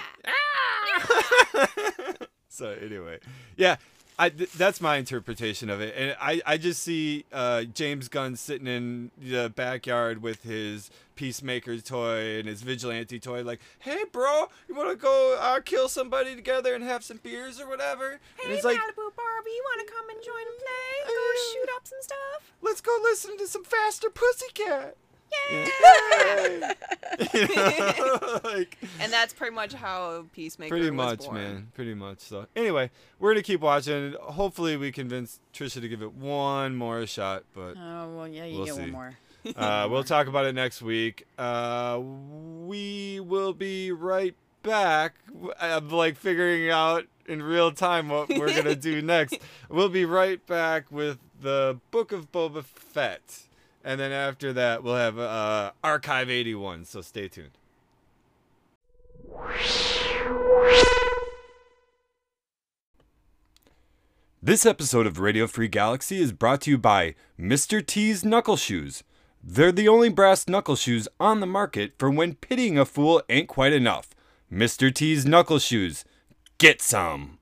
So anyway, yeah, I th- that's my interpretation of it, and I I just see uh, James Gunn sitting in the backyard with his Peacemaker toy and his Vigilante toy, like, hey bro, you want to go uh, kill somebody together and have some beers or whatever? Hey, and it's like, Malibu Barbie, you want to come and join and play? Go shoot up some stuff? let's go listen to some Faster Pussycat. Yay! You know, like, And that's pretty much how Peacemaker pretty was much, born. man. Pretty much. So anyway, we're gonna keep watching. Hopefully, we convince Trisha to give it one more shot. But Oh well, yeah, you We'll get see. one more. uh, we'll talk about it next week. Uh, we will be right back. I'm like figuring out in real time what we're gonna do next. We'll be right back with the Book of Boba Fett. And then after that, we'll have uh, Archive eighty-one, so stay tuned. This episode of Radio Free Galaxy is brought to you by Mister T's Knuckle Shoes. They're the only brass knuckle shoes on the market for when pitying a fool ain't quite enough. Mister T's Knuckle Shoes. Get some.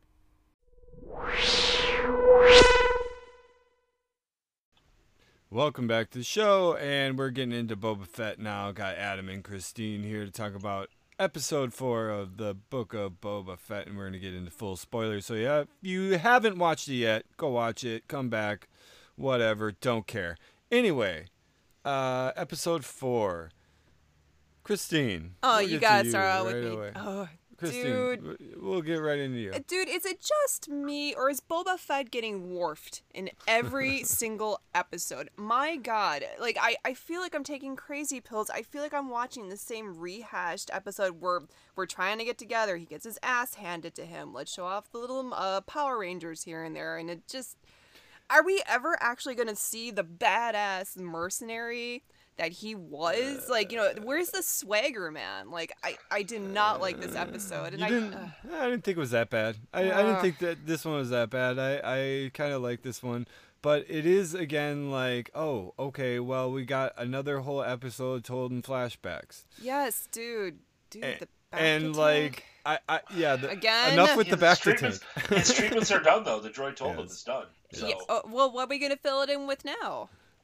Welcome back to the show, and we're getting into Boba Fett now. Got Adam and Christine here to talk about episode four of the Book of Boba Fett, and we're going to get into full spoilers. So yeah, if you haven't watched it yet, go watch it, come back, whatever, don't care. Anyway, uh, episode four. Christine. Oh, we'll you get gotta to start out right with me. away. Oh, Christine, dude. w- we'll get right into you. Dude, is it just me, or is Boba Fett getting dwarfed in every single episode? My God. Like, I, I feel like I'm taking crazy pills. I feel like I'm watching the same rehashed episode where we're trying to get together. He gets his ass handed to him. Let's show off the little uh, Power Rangers here and there. And it just... Are we ever actually going to see the badass mercenary that he was? Like, you know, where's the swagger, man? Like, I, I did not like this episode. And You I, didn't, uh, I didn't think it was that bad. I, I didn't Ugh. think that this one was that bad. I, I kind of like this one. But it is, again, like, oh, okay, well, we got another whole episode told in flashbacks. yes, dude. Dude, A- the back and, attack. like, I, I yeah, the, Again? enough with Yeah, the back to treatments, tank. his treatments are done, though. The droid told him Yes. it's done. So, Yeah, oh, well, what are we going to fill it in with now?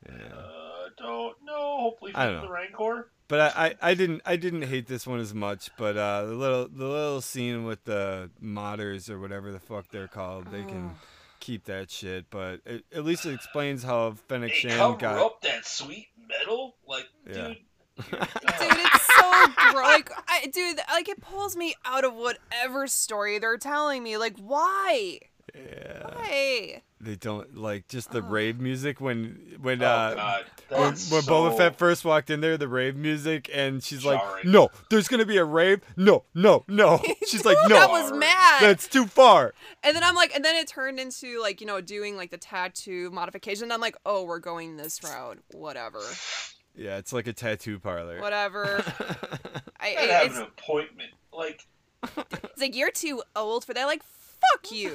uh, don't know. Hopefully, I from don't the know. Rancor. But I, I, I didn't I didn't hate this one as much. But uh, the little the little scene with the modders or whatever the fuck they're called, they can Oh. keep that shit. But it, at least it explains how Fennec Hey, Shand cover got. up that sweet metal, like, Yeah. dude. Dude, it's so gr- like, I, dude, like it pulls me out of whatever story they're telling me. Like, why? Yeah. Why? They don't like just the Oh. rave music when when Oh uh God, when, that's when so... Boba Fett first walked in there, the rave music, and she's like, Jarring. "No, there's gonna be a rave. No, no, no." She's like, Dude, "No, I was mad. that's too far." And then I'm like, and then it turned into like, you know, doing like the tattoo modification. I'm like, oh, we're going this route. Whatever. Yeah, it's like a tattoo parlor. Whatever. I, I it- have it's, an appointment. Like, it's like, you're too old for that. Like, fuck you.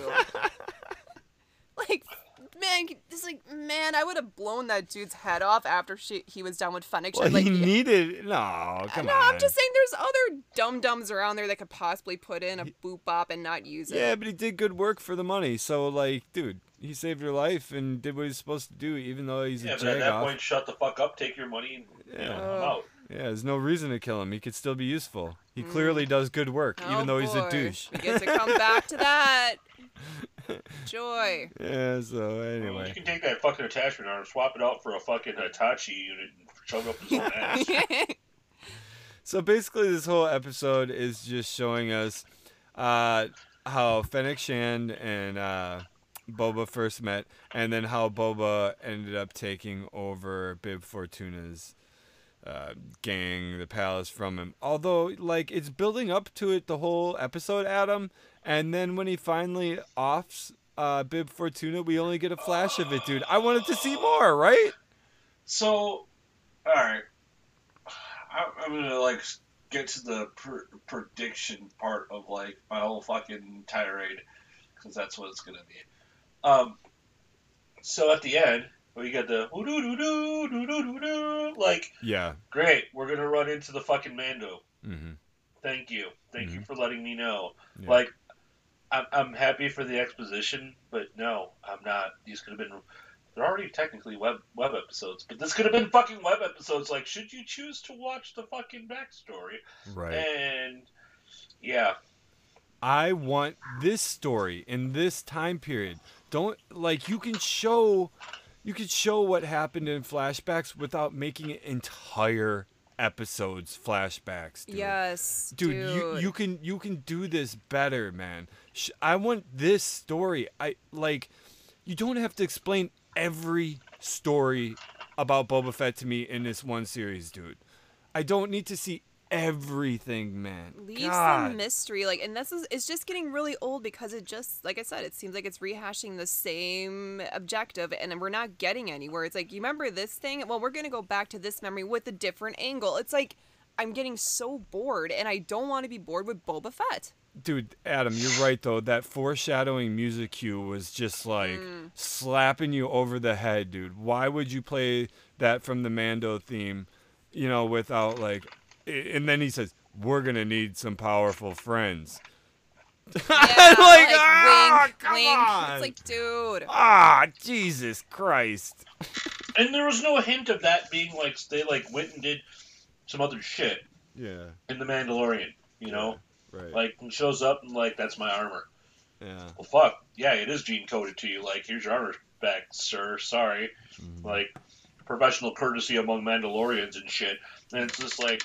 Like, man, it's like, man, I would have blown that dude's head off after she he was done with Fennec. Well, like, he yeah. needed no. Come no, on. I'm just saying there's other dum dums around there that could possibly put in a boop bop and not use it. Yeah, but he did good work for the money. So, like, dude, he saved your life and did what he's supposed to do, even though he's yeah, a but at that jagoff. point, shut the fuck up, take your money, and you know, Yeah. I'm out. Yeah, there's no reason to kill him. He could still be useful. He clearly does good work, Oh, even though he's a boy. douche. We get to come back to that. Joy. Yeah, so Well, you anyway. can take that fucking attachment arm, swap it out for a fucking Hitachi unit, and shove it up his own ass. So basically, this whole episode is just showing us uh, how Fennec Shand and uh, Boba first met, and then how Boba ended up taking over Bib Fortuna's uh, gang, the palace, from him. Although, like, it's building up to it the whole episode, Adam, and then when he finally offs uh, Bib Fortuna, we only get a flash of it, dude. I wanted to see more, right? So, alright. I'm gonna, like, get to the pr- prediction part of, like, my whole fucking tirade, because that's what it's gonna be. Um, so at the end, we get the doo-doo-doo-doo-doo-doo-doo, like, Yeah. great, we're gonna run into the fucking Mando. Mm-hmm. Thank you. Thank you Mhm. for letting me know. Yeah. Like, I'm, I'm happy for the exposition, but no, I'm not. These could have been... They're already technically web web episodes, but this could have been fucking web episodes. Like, should you choose to watch the fucking backstory? Right. And, yeah. I want this story in this time period. Don't, like, you can show you could show what happened in flashbacks without making it entire episodes flashbacks, dude. Yes, dude, dude. you you can you can do this better, man. Sh- I want this story. I like you don't have to explain every story about Boba Fett to me in this one series, dude. I don't need to see everything, man. Leave God. some mystery, like, and this is it's just getting really old because it just, like I said, it seems like it's rehashing the same objective, and we're not getting anywhere. It's like, you remember this thing? Well, we're gonna go back to this memory with a different angle. It's like I'm getting so bored, and I don't want to be bored with Boba Fett. Dude, Adam, you're right though. That foreshadowing music cue was just like Mm. slapping you over the head, dude. Why would you play that from the Mando theme, you know, without like? And then he says, "We're gonna need some powerful friends." Yeah, like, like, ah, wink, come wink. on. It's like, dude. Ah, Jesus Christ. And there was no hint of that being like they like went and did some other shit Yeah. in the Mandalorian. You know, Right. like he shows up and like that's my armor. yeah. Well, fuck yeah, it is gene coded to you. Like here's your armor back, sir. Sorry. Mhm. Like professional courtesy among Mandalorians and shit. And it's just like.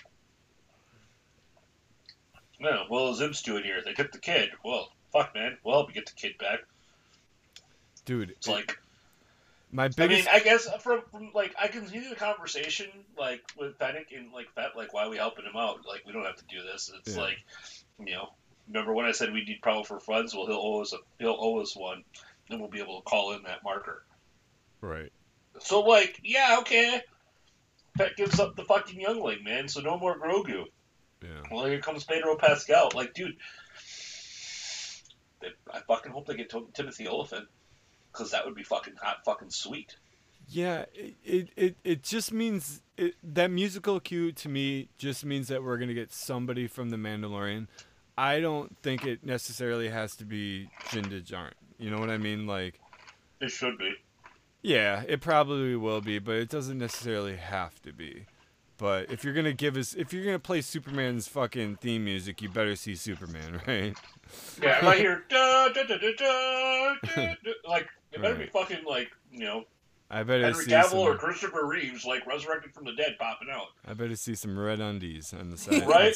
No, well, Zim's doing here. They took the kid. Well, fuck, man. We'll help you get the kid back. Dude, It's like, my I biggest. mean, I guess from, from like I can see the conversation like with Fennec and like Fett, like why are we helping him out? Like we don't have to do this. It's Yeah. like, you know, remember when I said we need powerful friends? Well, he'll owe us a, he'll owe us one, and we'll be able to call in that marker. Right. So like, yeah, okay. Fett gives up the fucking youngling, man. So no more Grogu. Yeah. Well, here comes Pedro Pascal. Like, dude, they, I fucking hope they get to- Timothy Olyphant, because that would be fucking hot, fucking sweet. Yeah, it it, it, it just means it, that musical cue to me just means that we're gonna get somebody from the Mandalorian. I don't think it necessarily has to be Jinda Djarin. You know what I mean? Like, It should be. yeah, it probably will be, but it doesn't necessarily have to be. But if you're gonna give us, if you're gonna play Superman's fucking theme music, you better see Superman, right? Yeah, if I hear da da da da da, da, da like it better be Right. fucking like you know I better Henry see Cavill some. or Christopher Reeves like resurrected from the dead popping out. I better see some red undies on the side. Right?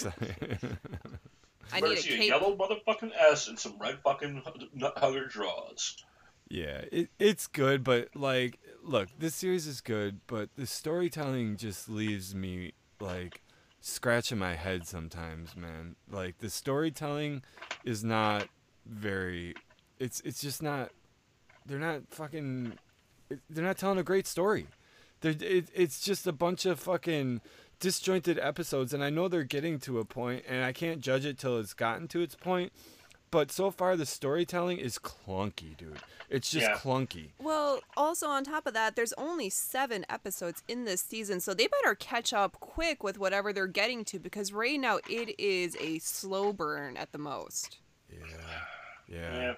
I better need a see a cape. yellow motherfucking S and some red fucking nut hugger draws. Yeah, it, it's good, but like, look, this series is good, but the storytelling just leaves me like scratching my head sometimes, man. Like the storytelling is not very. It's it's just not. They're not fucking. They're not telling a great story. They're, it, it's just a bunch of fucking disjointed episodes, and I know they're getting to a point, and I can't judge it till it's gotten to its point. But so far, the storytelling is clunky, dude. It's just Yeah. clunky. Well, also on top of that, there's only seven episodes in this season, so they better catch up quick with whatever they're getting to, because right now it is a slow burn at the most. Yeah, yeah. Yeah.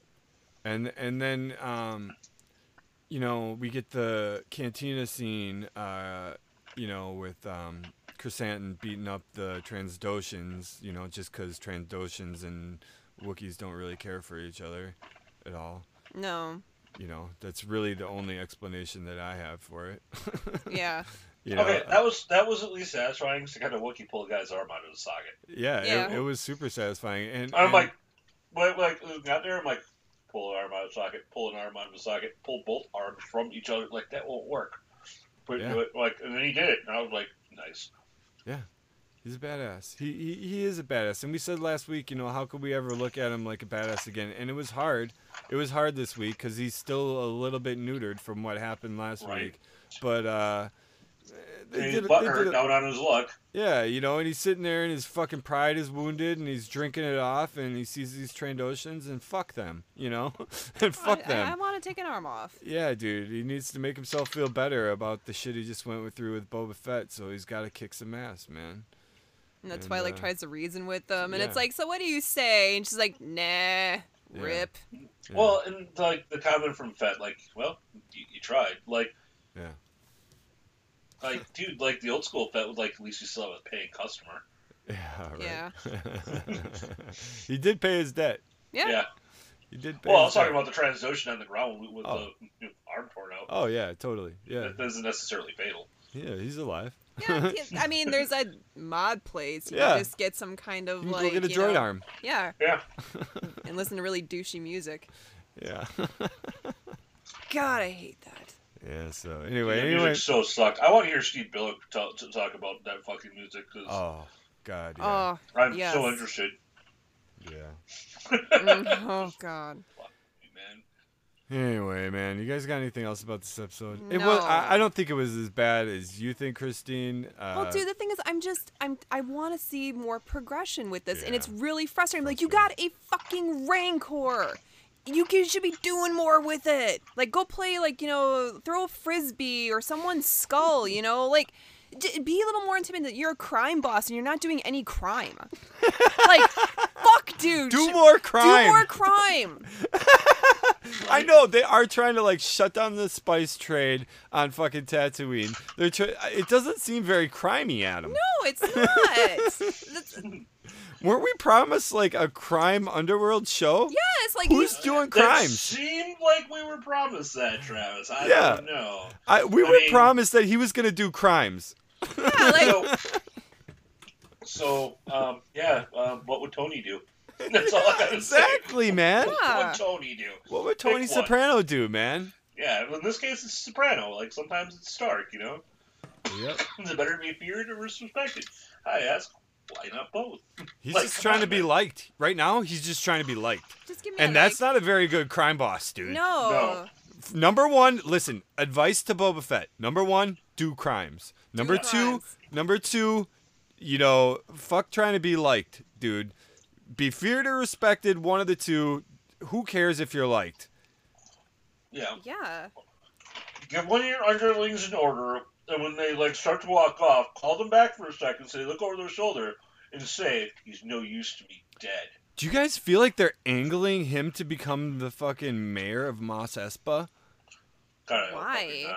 And and then, um, you know, we get the cantina scene, uh, you know, with um, Chrysanthemum beating up the Transdoshans, you know, just because Transdoshans and Wookiees don't really care for each other at all. No. You know, that's really the only explanation that I have for it. Yeah. You know, Okay, that was that was at least satisfying to kind of Wookiee pull a guy's arm out of the socket. yeah, Yeah. It, it was super satisfying. And I'm and- like, like, like looking out there, I'm like, pull an arm out of the socket, pull an arm out of the socket, pull both arms from each other. Like that won't work. But Yeah. do it like, and then he did it, and I was like, nice. He's a badass. He, he he is a badass. And we said last week, you know, how could we ever look at him like a badass again? And it was hard. It was hard this week because he's still a little bit neutered from what happened last Right. week. But uh, they And did, his they butt did hurt a- down on his luck. yeah, you know, and he's sitting there and his fucking pride is wounded and he's drinking it off and he sees these trained oceans and fuck them, you know, and fuck I, them. I, want to take an arm off. Yeah, dude, he needs to make himself feel better about the shit he just went through with Boba Fett, so he's got to kick some ass, man. And that's And, why like uh, tries to reason with them, and yeah. it's like, so what do you say? And she's like, nah, rip. Yeah. Well, and like the comment from Fett, like, well, you, you tried. Like, Yeah. like, dude, like the old school Fett would like, at least you still have a paying customer. Yeah, right. Yeah. he did pay his debt. Yeah. Yeah. He did. Well, I was his talking job. about the Trandoshan on the ground with, with Oh. the you know, arm torn out. Oh yeah, totally. Yeah, That isn't necessarily fatal. yeah, he's alive. Yeah, yeah, I mean, there's a mod place. You Yeah. can just get some kind of You can like go get a you droid know, arm. Yeah, Yeah. and listen to really douchey music. Yeah. God, I hate that. yeah. So anyway, The anyway. music so sucked. I want to hear Steve Billick talk, to talk about that fucking music because Oh God. Yeah. Oh, I'm yes. so interested. Yeah. Mm, oh God. Man. Anyway, man, you guys got anything else about this episode? It No. was. I, I don't think it was as bad as you think, Christine. Uh, Well, dude, the thing is, I'm just, I'm, I want to see more progression with this, and Yeah. it's really frustrating. Like, you got a fucking Rancor. You can, should be doing more with it. Like, go play, like, you know, throw a frisbee or someone's skull. You know, like, d- be a little more intimidating. You're a crime boss, and you're not doing any crime. Like, fuck, dude. do Sh- more crime. Do more crime. I know they are trying to like shut down the spice trade on fucking Tatooine. They're try- It doesn't seem very crimey, Adam. No, it's not. That's, Weren't we promised like a crime underworld show? yes, like Who's you- doing That crimes? seemed like we were promised that, Travis. I Yeah. don't know. I, we I were mean- promised that he was gonna do crimes. yeah, like. So, so um, yeah, um, what would Tony do? That's all I gotta Exactly, man. say. Yeah. What would Tony do? What would Tony Pick one. Soprano do, man? Yeah, in this case, it's Soprano. Like, sometimes it's Stark, you know? Yep. Is it better to be feared or respected? I ask, why not both? He's Like, just come trying on, to be man. liked. Right now, he's just trying to be liked. Just give me And a, that's like, not a very good crime boss, dude. No. No. Number one, listen, advice to Boba Fett. Number one, do crimes. Number Do two, crimes. number two, you know, fuck trying to be liked, dude. Be feared or respected, one of the two. Who cares if you're liked? Yeah. Yeah. Give one of your underlings an order, and when they, like, start to walk off, call them back for a second, say, look over their shoulder, and say, he's no use to me, dead. Do you guys feel like they're angling him to become the fucking mayor of Mos Espa? Kind of Why?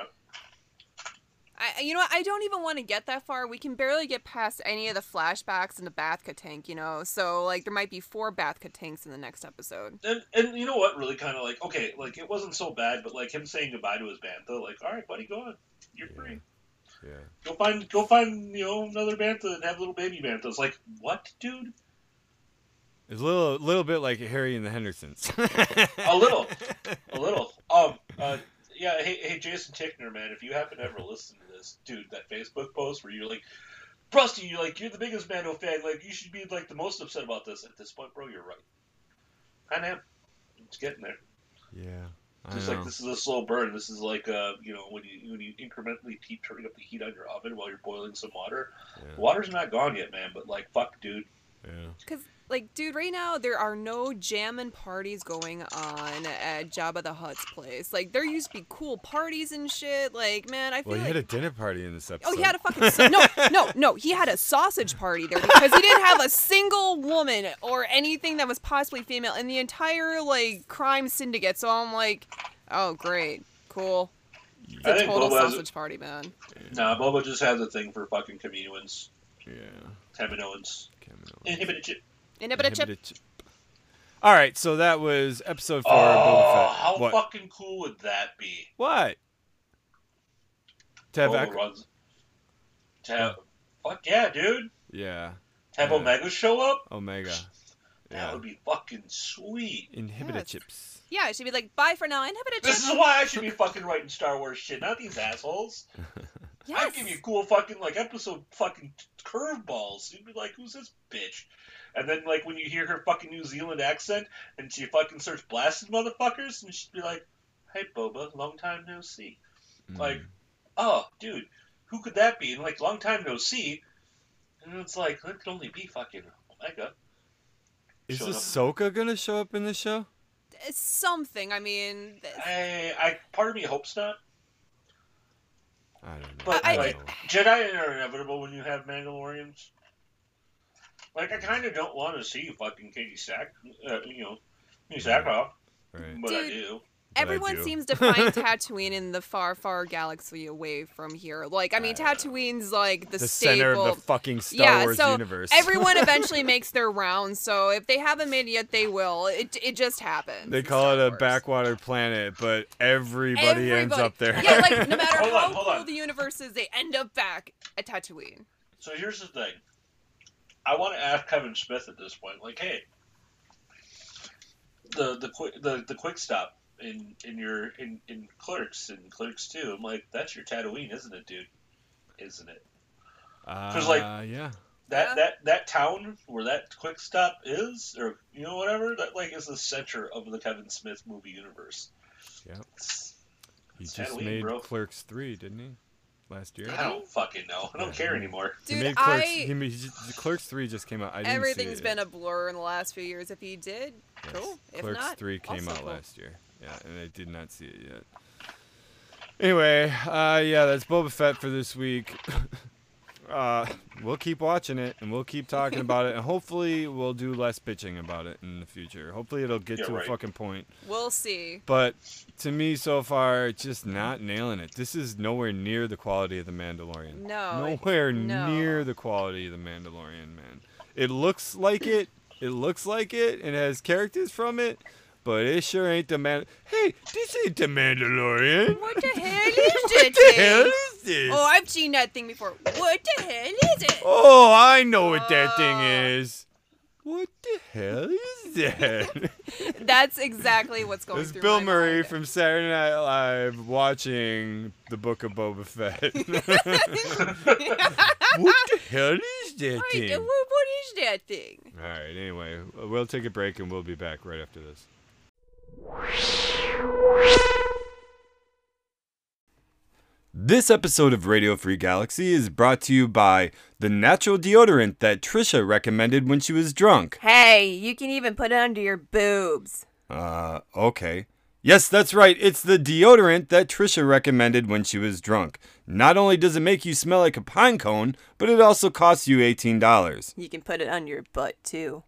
I, you know what? I don't even want to get that far. We can barely get past any of the flashbacks in the Bacta tank, you know? So, like, there might be four Bacta tanks in the next episode. And, and you know what, really kind of like, okay, like, it wasn't so bad, but, like, him saying goodbye to his bantha, like, all right, buddy, go on. You're Yeah. free. Yeah. Go find, go find, you know, another bantha and have little baby banthas. Like, what, dude? It's a little, little bit like Harry and the Hendersons. A little. A little. Um, uh, yeah, hey, hey, Jason Tickner, man, if you happen to ever listen to this, dude, that Facebook post where you're like, Rusty, you're like, you're the biggest Mando fan, like, you should be, like, the most upset about this. At this point, bro, you're right. I am. It's getting there. Yeah. I Just know. like, this is a slow burn. This is like, uh, you know, when you when you incrementally keep turning up the heat on your oven while you're boiling some water. Yeah. The water's not gone yet, man, but, like, fuck, dude. Yeah. Because, like, dude, right now, there are no jammin' parties going on at Jabba the Hutt's place. Like, there used to be cool parties and shit. Like, man, I feel Well, he like... had a dinner party in this episode. Oh, he had a fucking sa- no, no, no. He had a sausage party there because he didn't have a single woman or anything that was possibly female in the entire like crime syndicate. So I'm like, oh great, cool. It's I a think total Boba has sausage party, man. Nah, Boba just has a thing for fucking Kaminoans, Yeah. Kaminoans. Kamino. Inhibited shit. Inhibited chip. Inhibited chip. All right, so that was episode four Oh, of Boba Fett. how What? fucking cool would that be? What? To have Boba Ek- runs. To have, fuck yeah, dude. Yeah. To have Yeah. Omega show up? Omega. That Yeah. would be fucking sweet. Inhibited Yes. chips. Yeah, it should be like bye for now. Inhibited chip. This is why I should be fucking writing Star Wars shit, not these assholes. Yes. I'd give you cool fucking, like, episode fucking curveballs. You'd be like, who's this bitch? And then, like, when you hear her fucking New Zealand accent, and she fucking starts blasting motherfuckers, and she'd be like, hey, Boba, long time no see. Mm. Like, oh, dude, who could that be? And, like, long time no see. And it's like, that could only be fucking Omega. Is showed up. Ahsoka gonna show up in the show? It's something. I mean, th- I, I, part of me hopes not. I don't know. But, I- I like, don't know. Jedi are inevitable when you have Mandalorians. Like, I kind of don't want to see fucking Katie Sack, uh, you know, Katie Sackhoff, Right. but I Dude. do. but I Everyone do. seems to find Tatooine in the far, far galaxy away from here. Like, I mean, Tatooine's like the, the staple. center of the fucking Star yeah, Wars so universe. everyone eventually makes their rounds. So if they haven't made it yet, they will. It it just happens. They in call Star it a Wars. backwater planet, but everybody, ends Everybody- up there. Yeah, like no matter Hold how on, hold cool on. the universe is, they end up back at Tatooine. So here's the thing. I want to ask Kevin Smith at this point, like, hey, the the quick the, the quick stop in in your in, in Clerks and Clerks two. I'm like, that's your Tatooine, isn't it, dude? Isn't it? Uh, like, yeah. That Yeah. that that town where that quick stop is, or you know whatever, that like is the center of the Kevin Smith movie universe. Yep. It's- He It's just Tatooine, made bro. Clerks three, didn't he? Last year. I don't fucking know. I don't Yeah. care anymore. He Dude, made Clerks. I He made, he just, Clerks three just came out. I didn't everything's see it been a yet. blur in the last few years. If he did, Yes. cool. If Clerks not, three came also out cool. last year. Yeah, and I did not see it yet. Anyway, uh, yeah, that's Boba Fett for this week. uh, we'll keep watching it and we'll keep talking about it, and hopefully we'll do less bitching about it in the future. Hopefully it'll get Yeah, to right. a fucking point. We'll see. But to me, so far, it's just not nailing it. This is nowhere near the quality of The Mandalorian. No, it- Nowhere no. near the quality of The Mandalorian, man. It looks like it. It looks like it, and has characters from it, but it sure ain't the man. Hey, this ain't The Mandalorian. What the hell is What that the thing? hell is this? Oh, I've seen that thing before. What the hell is it? Oh, I know what that thing Uh. is. What the hell is that? That's exactly what's going It's through Bill my Murray mind. from Saturday Night Live watching the Book of Boba Fett. What the hell is that Right, thing? uh, All what, what is that thing? right, anyway, we'll take a break and we'll be back right after this. This episode of Radio Free Galaxy is brought to you by the natural deodorant that Trisha recommended when she was drunk. Hey, you can even put it under your boobs. Uh, okay. Yes, that's right. It's the deodorant that Trisha recommended when she was drunk. Not only does it make you smell like a pine cone, but it also costs you eighteen dollars. You can put it under your butt, too.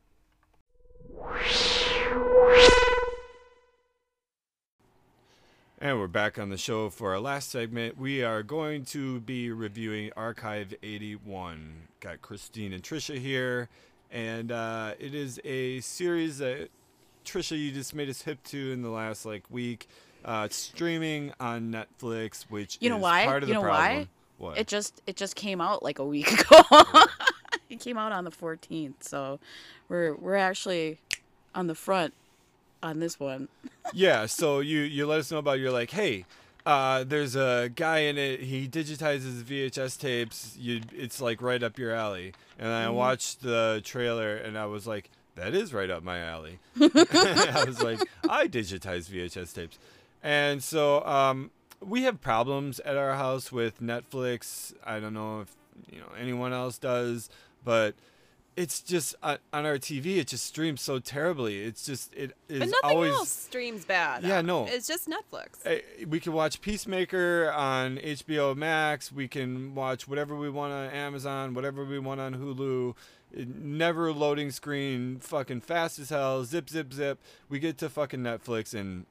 And we're back on the show for our last segment. We are going to be reviewing Archive eighty-one. Got Christine and Trisha here, and uh, it is a series that Trisha, you just made us hip to in the last like week. Uh, it's streaming on Netflix, which You know is why? part of You the know why? problem. What? It just it just came out like a week ago. It came out on the fourteenth, so we're we're actually on the front on this one. Yeah, so you you let us know about. You're like, hey, uh, there's a guy in it. He digitizes V H S tapes. You, it's like right up your alley. And I watched the trailer, and I was like, that is right up my alley. I was like, I digitize V H S tapes, and so um, we have problems at our house with Netflix. I don't know if you know anyone else does, but it's just uh, on our T V. It just streams so terribly. It's just it is But nothing always. else streams bad. Yeah, no. It's just Netflix. Eh, We can watch Peacemaker on H B O Max. We can watch whatever we want on Amazon, whatever we want on Hulu. It, never loading screen, fucking fast as hell. Zip, zip, zip. We get to fucking Netflix and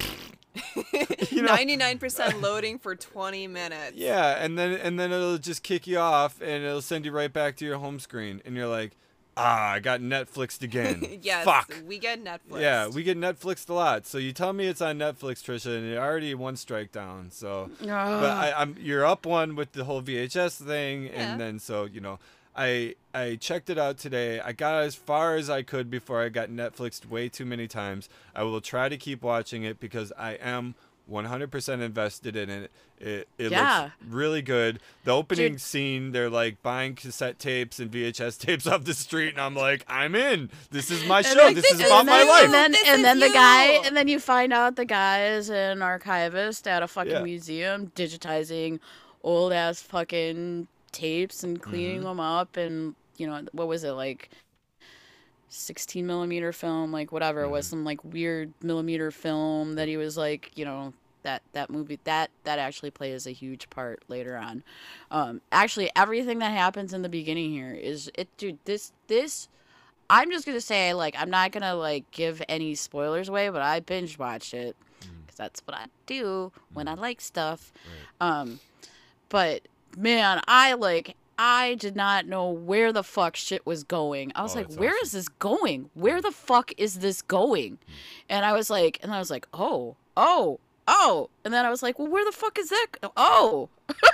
you know, ninety-nine percent loading for twenty minutes. yeah, and then and then it'll just kick you off and it'll send you right back to your home screen, and you're like, ah, I got Netflixed again. Yes, Fuck. we get Netflix. Yeah, we get Netflixed a lot. So you tell me it's on Netflix, Trisha, and you're already one strike down. So, but I, I'm you're up one with the whole V H S thing, Yeah. and then so you know, I I checked it out today. I got as far as I could before I got Netflixed way too many times. I will try to keep watching it because I am one hundred percent invested in it. It, it Yeah. looks really good. The opening Dude. scene, they're like buying cassette tapes and V H S tapes off the street, and I'm like, I'm in. This is my show. then- This is this about is my you. life. And then, This and is then the you. guy, and then you find out the guy is an archivist at a fucking Yeah. museum, digitizing old ass fucking tapes and cleaning Mm-hmm. them up, and you know what was it like, sixteen millimeter film, like whatever it was, Mm-hmm. some like weird millimeter film that he was like, you know. That, that movie that that actually plays a huge part later on. Um, actually, everything that happens in the beginning here is it, dude. This this I'm just gonna say, like, I'm not gonna like give any spoilers away, but I binge watched it because that's what I do when I like stuff. Right. Um, but man, I like I did not know where the fuck shit was going. I was Oh, like, that's where awesome. is this going? Where the fuck is this going? And I was like, and I was like, oh, oh, oh, and then I was like, well, where the fuck is that? go- Oh.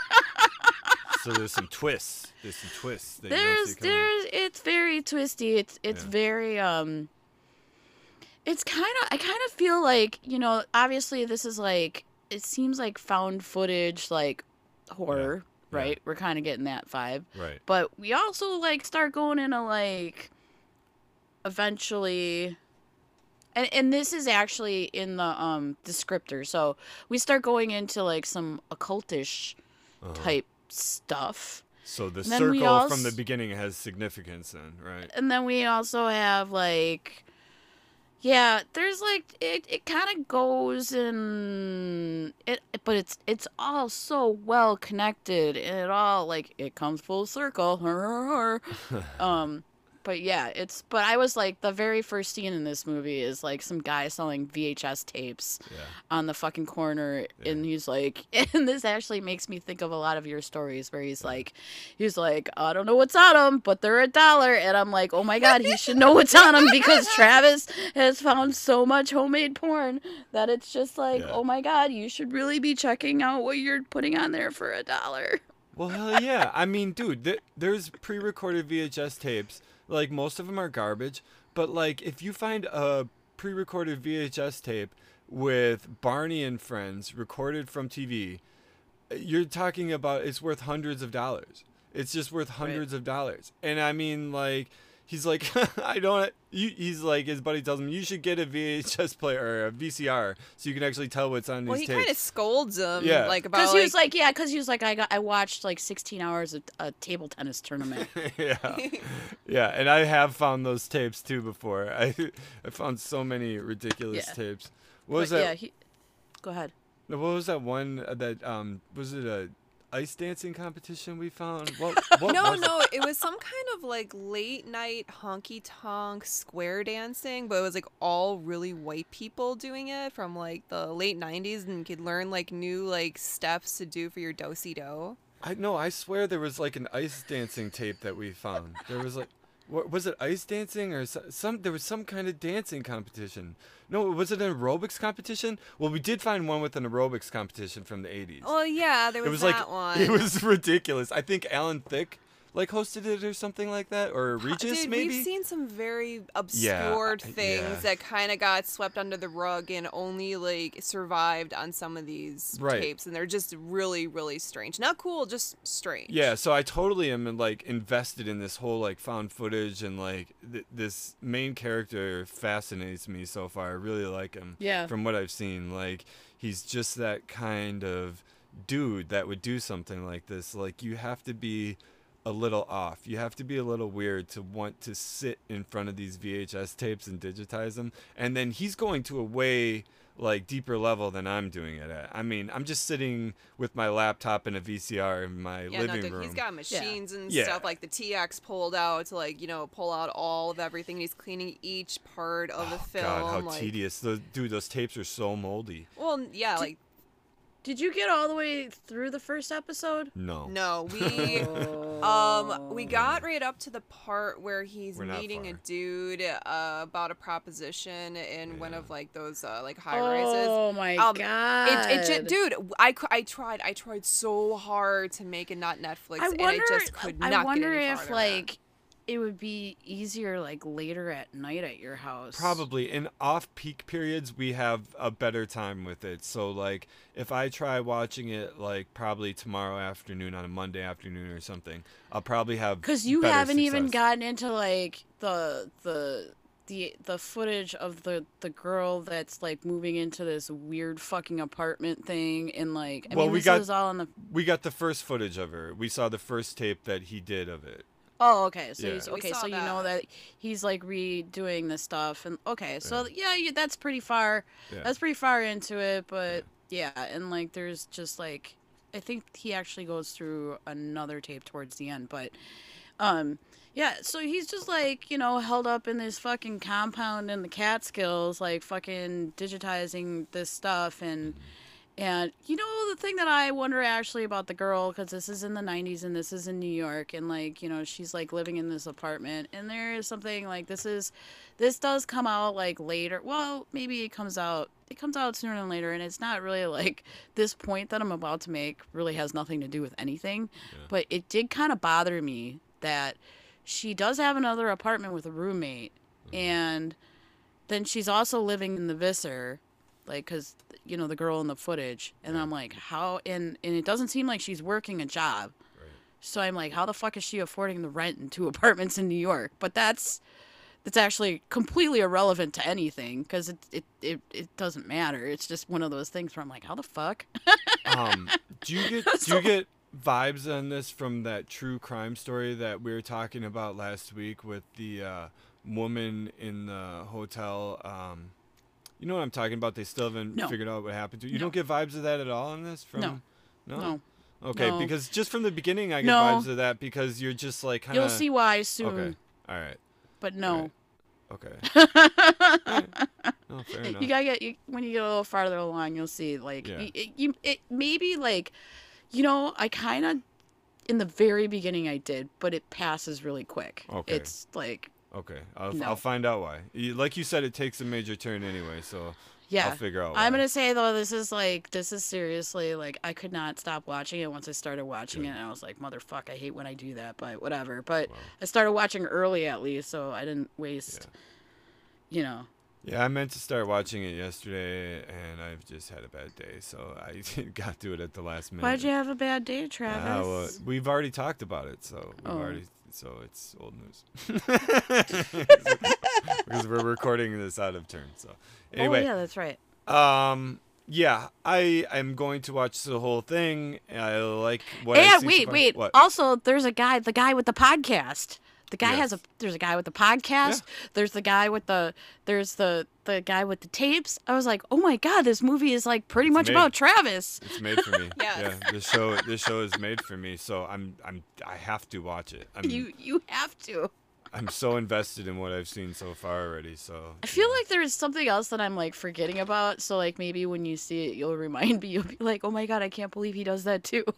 So there's some twists. There's some twists. That you don't There's see coming. there's it's very twisty. It's it's Yeah. very um it's kind of I kind of feel like, you know, obviously this is like it seems like found footage like horror, Yeah. right? We're kind of getting that vibe. Right. But we also like start going into like eventually and and this is actually in the um descriptor. So we start going into like some occultish Uh-huh. type stuff. So the then we circle als- from the beginning has significance then, right? And then we also have like yeah, there's like it it kind of goes in it but it's it's all so well connected and it all like it comes full circle. um but yeah, it's but I was like the very first scene in this movie is like some guy selling V H S tapes Yeah. on the fucking corner and he's like and this actually makes me think of a lot of your stories where he's like he's like I don't know what's on them but they're a dollar and I'm like oh my god he should know what's on them because Travis has found so much homemade porn that it's just like Yeah. oh my god you should really be checking out what you're putting on there for a dollar. Well, hell yeah. I mean, dude, th- there's pre-recorded V H S tapes. Like, most of them are garbage. But, like, if you find a pre-recorded V H S tape with Barney and Friends recorded from T V, you're talking about it's worth hundreds of dollars. It's just worth hundreds of dollars. And, I mean, like, he's like, I don't... You, he's like, his buddy tells him, you should get a V H S player or a V C R so you can actually tell what's on Well, these he tapes. kind of scolds him, Yeah. like about Because like, he was like, yeah, because he was like, I got, I watched like sixteen hours of a table tennis tournament. yeah, yeah, and I have found those tapes too before. I I found so many ridiculous Yeah. tapes. What was But, that? Yeah, he, go ahead. What was that one that um was it a ice dancing competition we found? What? what no, was no, it was some kind of like late night honky tonk square dancing, but it was like all really white people doing it from like the late nineties, and you could learn like new like steps to do for your do-si do. I no, I swear there was like an ice dancing tape that we found. There was like, what was it? Ice dancing or so- some? There was some kind of dancing competition. No, was it an aerobics competition? Well, we did find one with an aerobics competition from the eighties. Well, yeah, there was, It was that like one. it was ridiculous. I think Alan Thicke like hosted it or something like that, or Regis Dude, maybe. we've seen some very Yeah, obscured I- things yeah. that kind of got swept under the rug and only like survived on some of these Right. tapes, and they're just really, really strange. Not cool, just strange. Yeah, so I totally am like invested in this whole like found footage and like th- this main character fascinates me so far. I really like him. Yeah. From what I've seen, like he's just that kind of dude that would do something like this. Like you have to be a little off. You have to be a little weird to want to sit in front of these V H S tapes and digitize them. And then he's going to a way like deeper level than I'm doing it at. I mean, I'm just sitting with my laptop and a V C R in my Yeah, no, living dude, room. he's got machines and Yeah. stuff like the T X pulled out to like you know pull out all of everything. He's cleaning each part of the film. God, how like, tedious. Those, dude, those tapes are so moldy. Well, yeah, like Did you get all the way through the first episode? No. no, we Oh. um we got right up to the part where he's We're not meeting a far. dude uh, about a proposition in one Yeah. of like those uh, like high rises. Oh my Um, god! It, it just, dude, I, cou- I tried, I tried so hard to make it not Netflix, I and wonder. it just could not I wonder get any if farther, like it would be easier like later at night at your house. Probably in off-peak periods, we have a better time with it. So, like, if I try watching it, like, probably tomorrow afternoon on a Monday afternoon or something, I'll probably have Because you better haven't even success. gotten into like the the the the footage of the the girl that's like moving into this weird fucking apartment thing and like I Well, mean we this got- is all on the We got the first footage of her. We saw the first tape that he did of it. oh okay so Yeah. he's, We okay saw so you know that. that he's like redoing the stuff and okay so yeah, you, that's pretty far Yeah. that's pretty far into it but yeah and like there's just like I think he actually goes through another tape towards the end but Um, yeah, so he's just like, you know, held up in this fucking compound in the Catskills, like fucking digitizing this stuff. And, and you know, the thing that I wonder actually about the girl, because this is in the nineties and this is in New York, and like, you know, she's like living in this apartment, and there is something like this is, this does come out like later. Well, maybe it comes out, it comes out sooner than later, and it's not really like this point that I'm about to make really has nothing to do with anything, Yeah. but it did kind of bother me that she does have another apartment with a roommate, and then she's also living in the Visser, like, because, you know, the girl in the footage, and Yeah. I'm like, how, and, and it doesn't seem like she's working a job, Right. so I'm like, how the fuck is she affording the rent in two apartments in New York? But that's, that's actually completely irrelevant to anything, because it, it, it, it doesn't matter. It's just one of those things where I'm like, how the fuck? Um, do you get do you get vibes on this from that true crime story that we were talking about last week with the uh, woman in the hotel? Um, you know what I'm talking about? They still haven't No. figured out what happened to. You No. don't get vibes of that at all in this? From No. no. No. Okay, No. because just from the beginning, I get No. vibes of that because you're just like kind of. You'll see why soon, Okay. All right. but no. Okay. Alright. No, fair enough. You gotta get you, when you get a little farther along, you'll see like Yeah. y- it, you it maybe like, you know, I kind of in the very beginning I did, but it passes really quick. Okay. It's like Okay, I'll, No. I'll find out why. You, like you said, it takes a major turn anyway, so yeah. I'll figure out why. I'm gonna say though, this is like this is seriously like I could not stop watching it once I started watching Good. it, and I was like, motherfuck, I hate when I do that, but whatever. But Wow. I started watching early at least, so I didn't waste. You know. Yeah, I meant to start watching it yesterday, and I've just had a bad day, so I got to it at the last minute. Why'd you have a bad day, Travis? Ah, well, we've already talked about it, so we've Oh. already, so it's old news. Because we're recording this out of turn. So anyway, Oh yeah, that's right. um, yeah, I am going to watch the whole thing. I like what. I've And seen wait, so far. wait. What? Also, there's a guy, the guy with the podcast. The guy has a. Yes. There's a guy with the podcast. There's the guy with the. There's the the guy with the tapes. I was like, oh my god, this movie is like pretty It's much made. about Travis. It's made for me. Yes. Yeah, this show, this show is made for me. So I'm, I'm, I have to watch it. I'm, You you have to. I'm so invested in what I've seen so far already. So I feel like there is something else that I'm like forgetting about. So like maybe when you see it, you'll remind me. You'll be like, oh my god, I can't believe he does that too.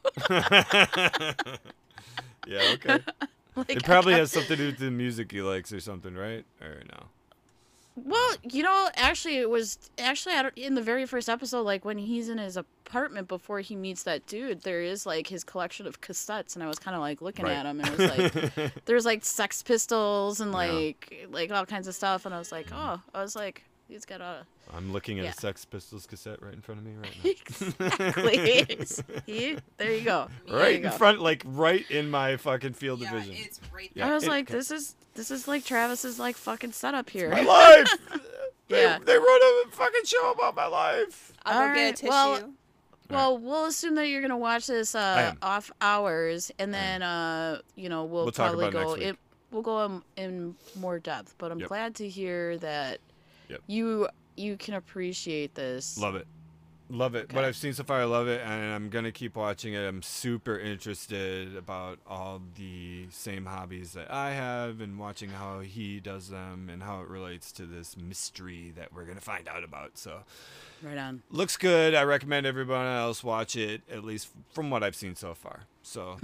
yeah, okay. Like, It I probably can't- has something to do with the music he likes or something, right? Or no? Well, you know, actually, it was actually I don't- in the very first episode, like when he's in his apartment before he meets that dude. There is like his collection of cassettes, and I was kind of like looking Right. at him, and it was like there's like Sex Pistols and Yeah. like like all kinds of stuff, and I was like, oh, I was like, he's got a I'm looking at Yeah. a Sex Pistols cassette right in front of me right now. exactly. See, there you go. There Right you in go. front, like right in my fucking field Yeah, of vision. it's right Yeah. I was it- like, this is this is like Travis's like fucking setup here. My life. They, Yeah. they wrote a fucking show about my life. I'll go Alright, get a tissue. well- Well, we'll assume that you're gonna watch this uh, am. off hours, and then uh, you know we'll, We'll talk probably about it go. next week. In, we'll go in, in more depth. But I'm Yep. glad to hear that Yep. you you can appreciate this. Love it. Love it. What Okay. I've seen so far, I love it, and I'm gonna keep watching it. I'm super interested about all the same hobbies that I have, and watching how he does them, and how it relates to this mystery that we're gonna find out about. So, Right on. looks good. I recommend everyone else watch it, at least from what I've seen so far. So,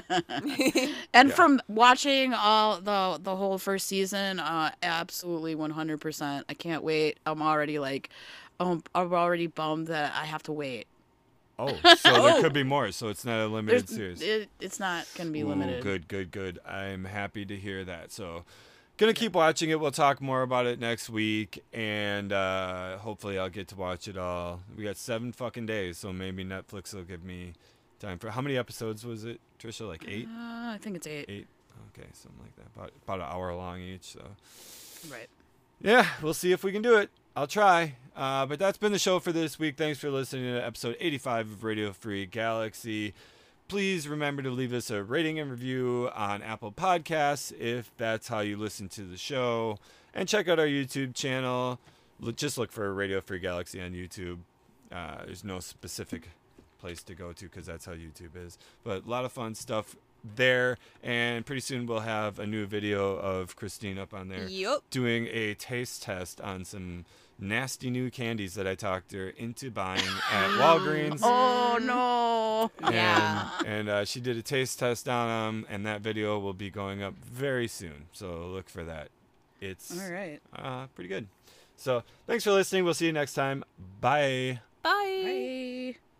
And Yeah. from watching all the the whole first season, uh, absolutely one hundred percent. I can't wait. I'm already like, um, I'm already bummed that I have to wait. oh, so there Oh. could be more. So it's not a limited There's, series. it, it's not gonna be Ooh, limited. Good, good, good. I'm happy to hear that. So, gonna keep watching it. We'll talk more about it next week, and uh, hopefully I'll get to watch it all. We got seven fucking days, so maybe Netflix will give me time for. How many episodes was it, Trisha? Like eight? Uh, I think it's eight. Eight. Okay, something like that. About about an hour long each. So. Right. Yeah, we'll see if we can do it. I'll try. Uh, but that's been the show for this week. Thanks for listening to episode eighty-five of Radio Free Galaxy. Please remember to leave us a rating and review on Apple Podcasts if that's how you listen to the show. And check out our YouTube channel. Look, just look for Radio Free Galaxy on YouTube. Uh, there's no specific place to go to because that's how YouTube is. But a lot of fun stuff there, and pretty soon we'll have a new video of Christine up on there Yup. doing a taste test on some nasty new candies that I talked her into buying at Walgreens. Oh no. And, Yeah. and uh, she did a taste test on them, and that video will be going up very soon. So look for that. It's All right. uh, pretty good. So thanks for listening. We'll see you next time. Bye. Bye. Bye.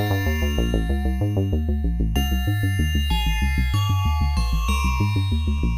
Thank you.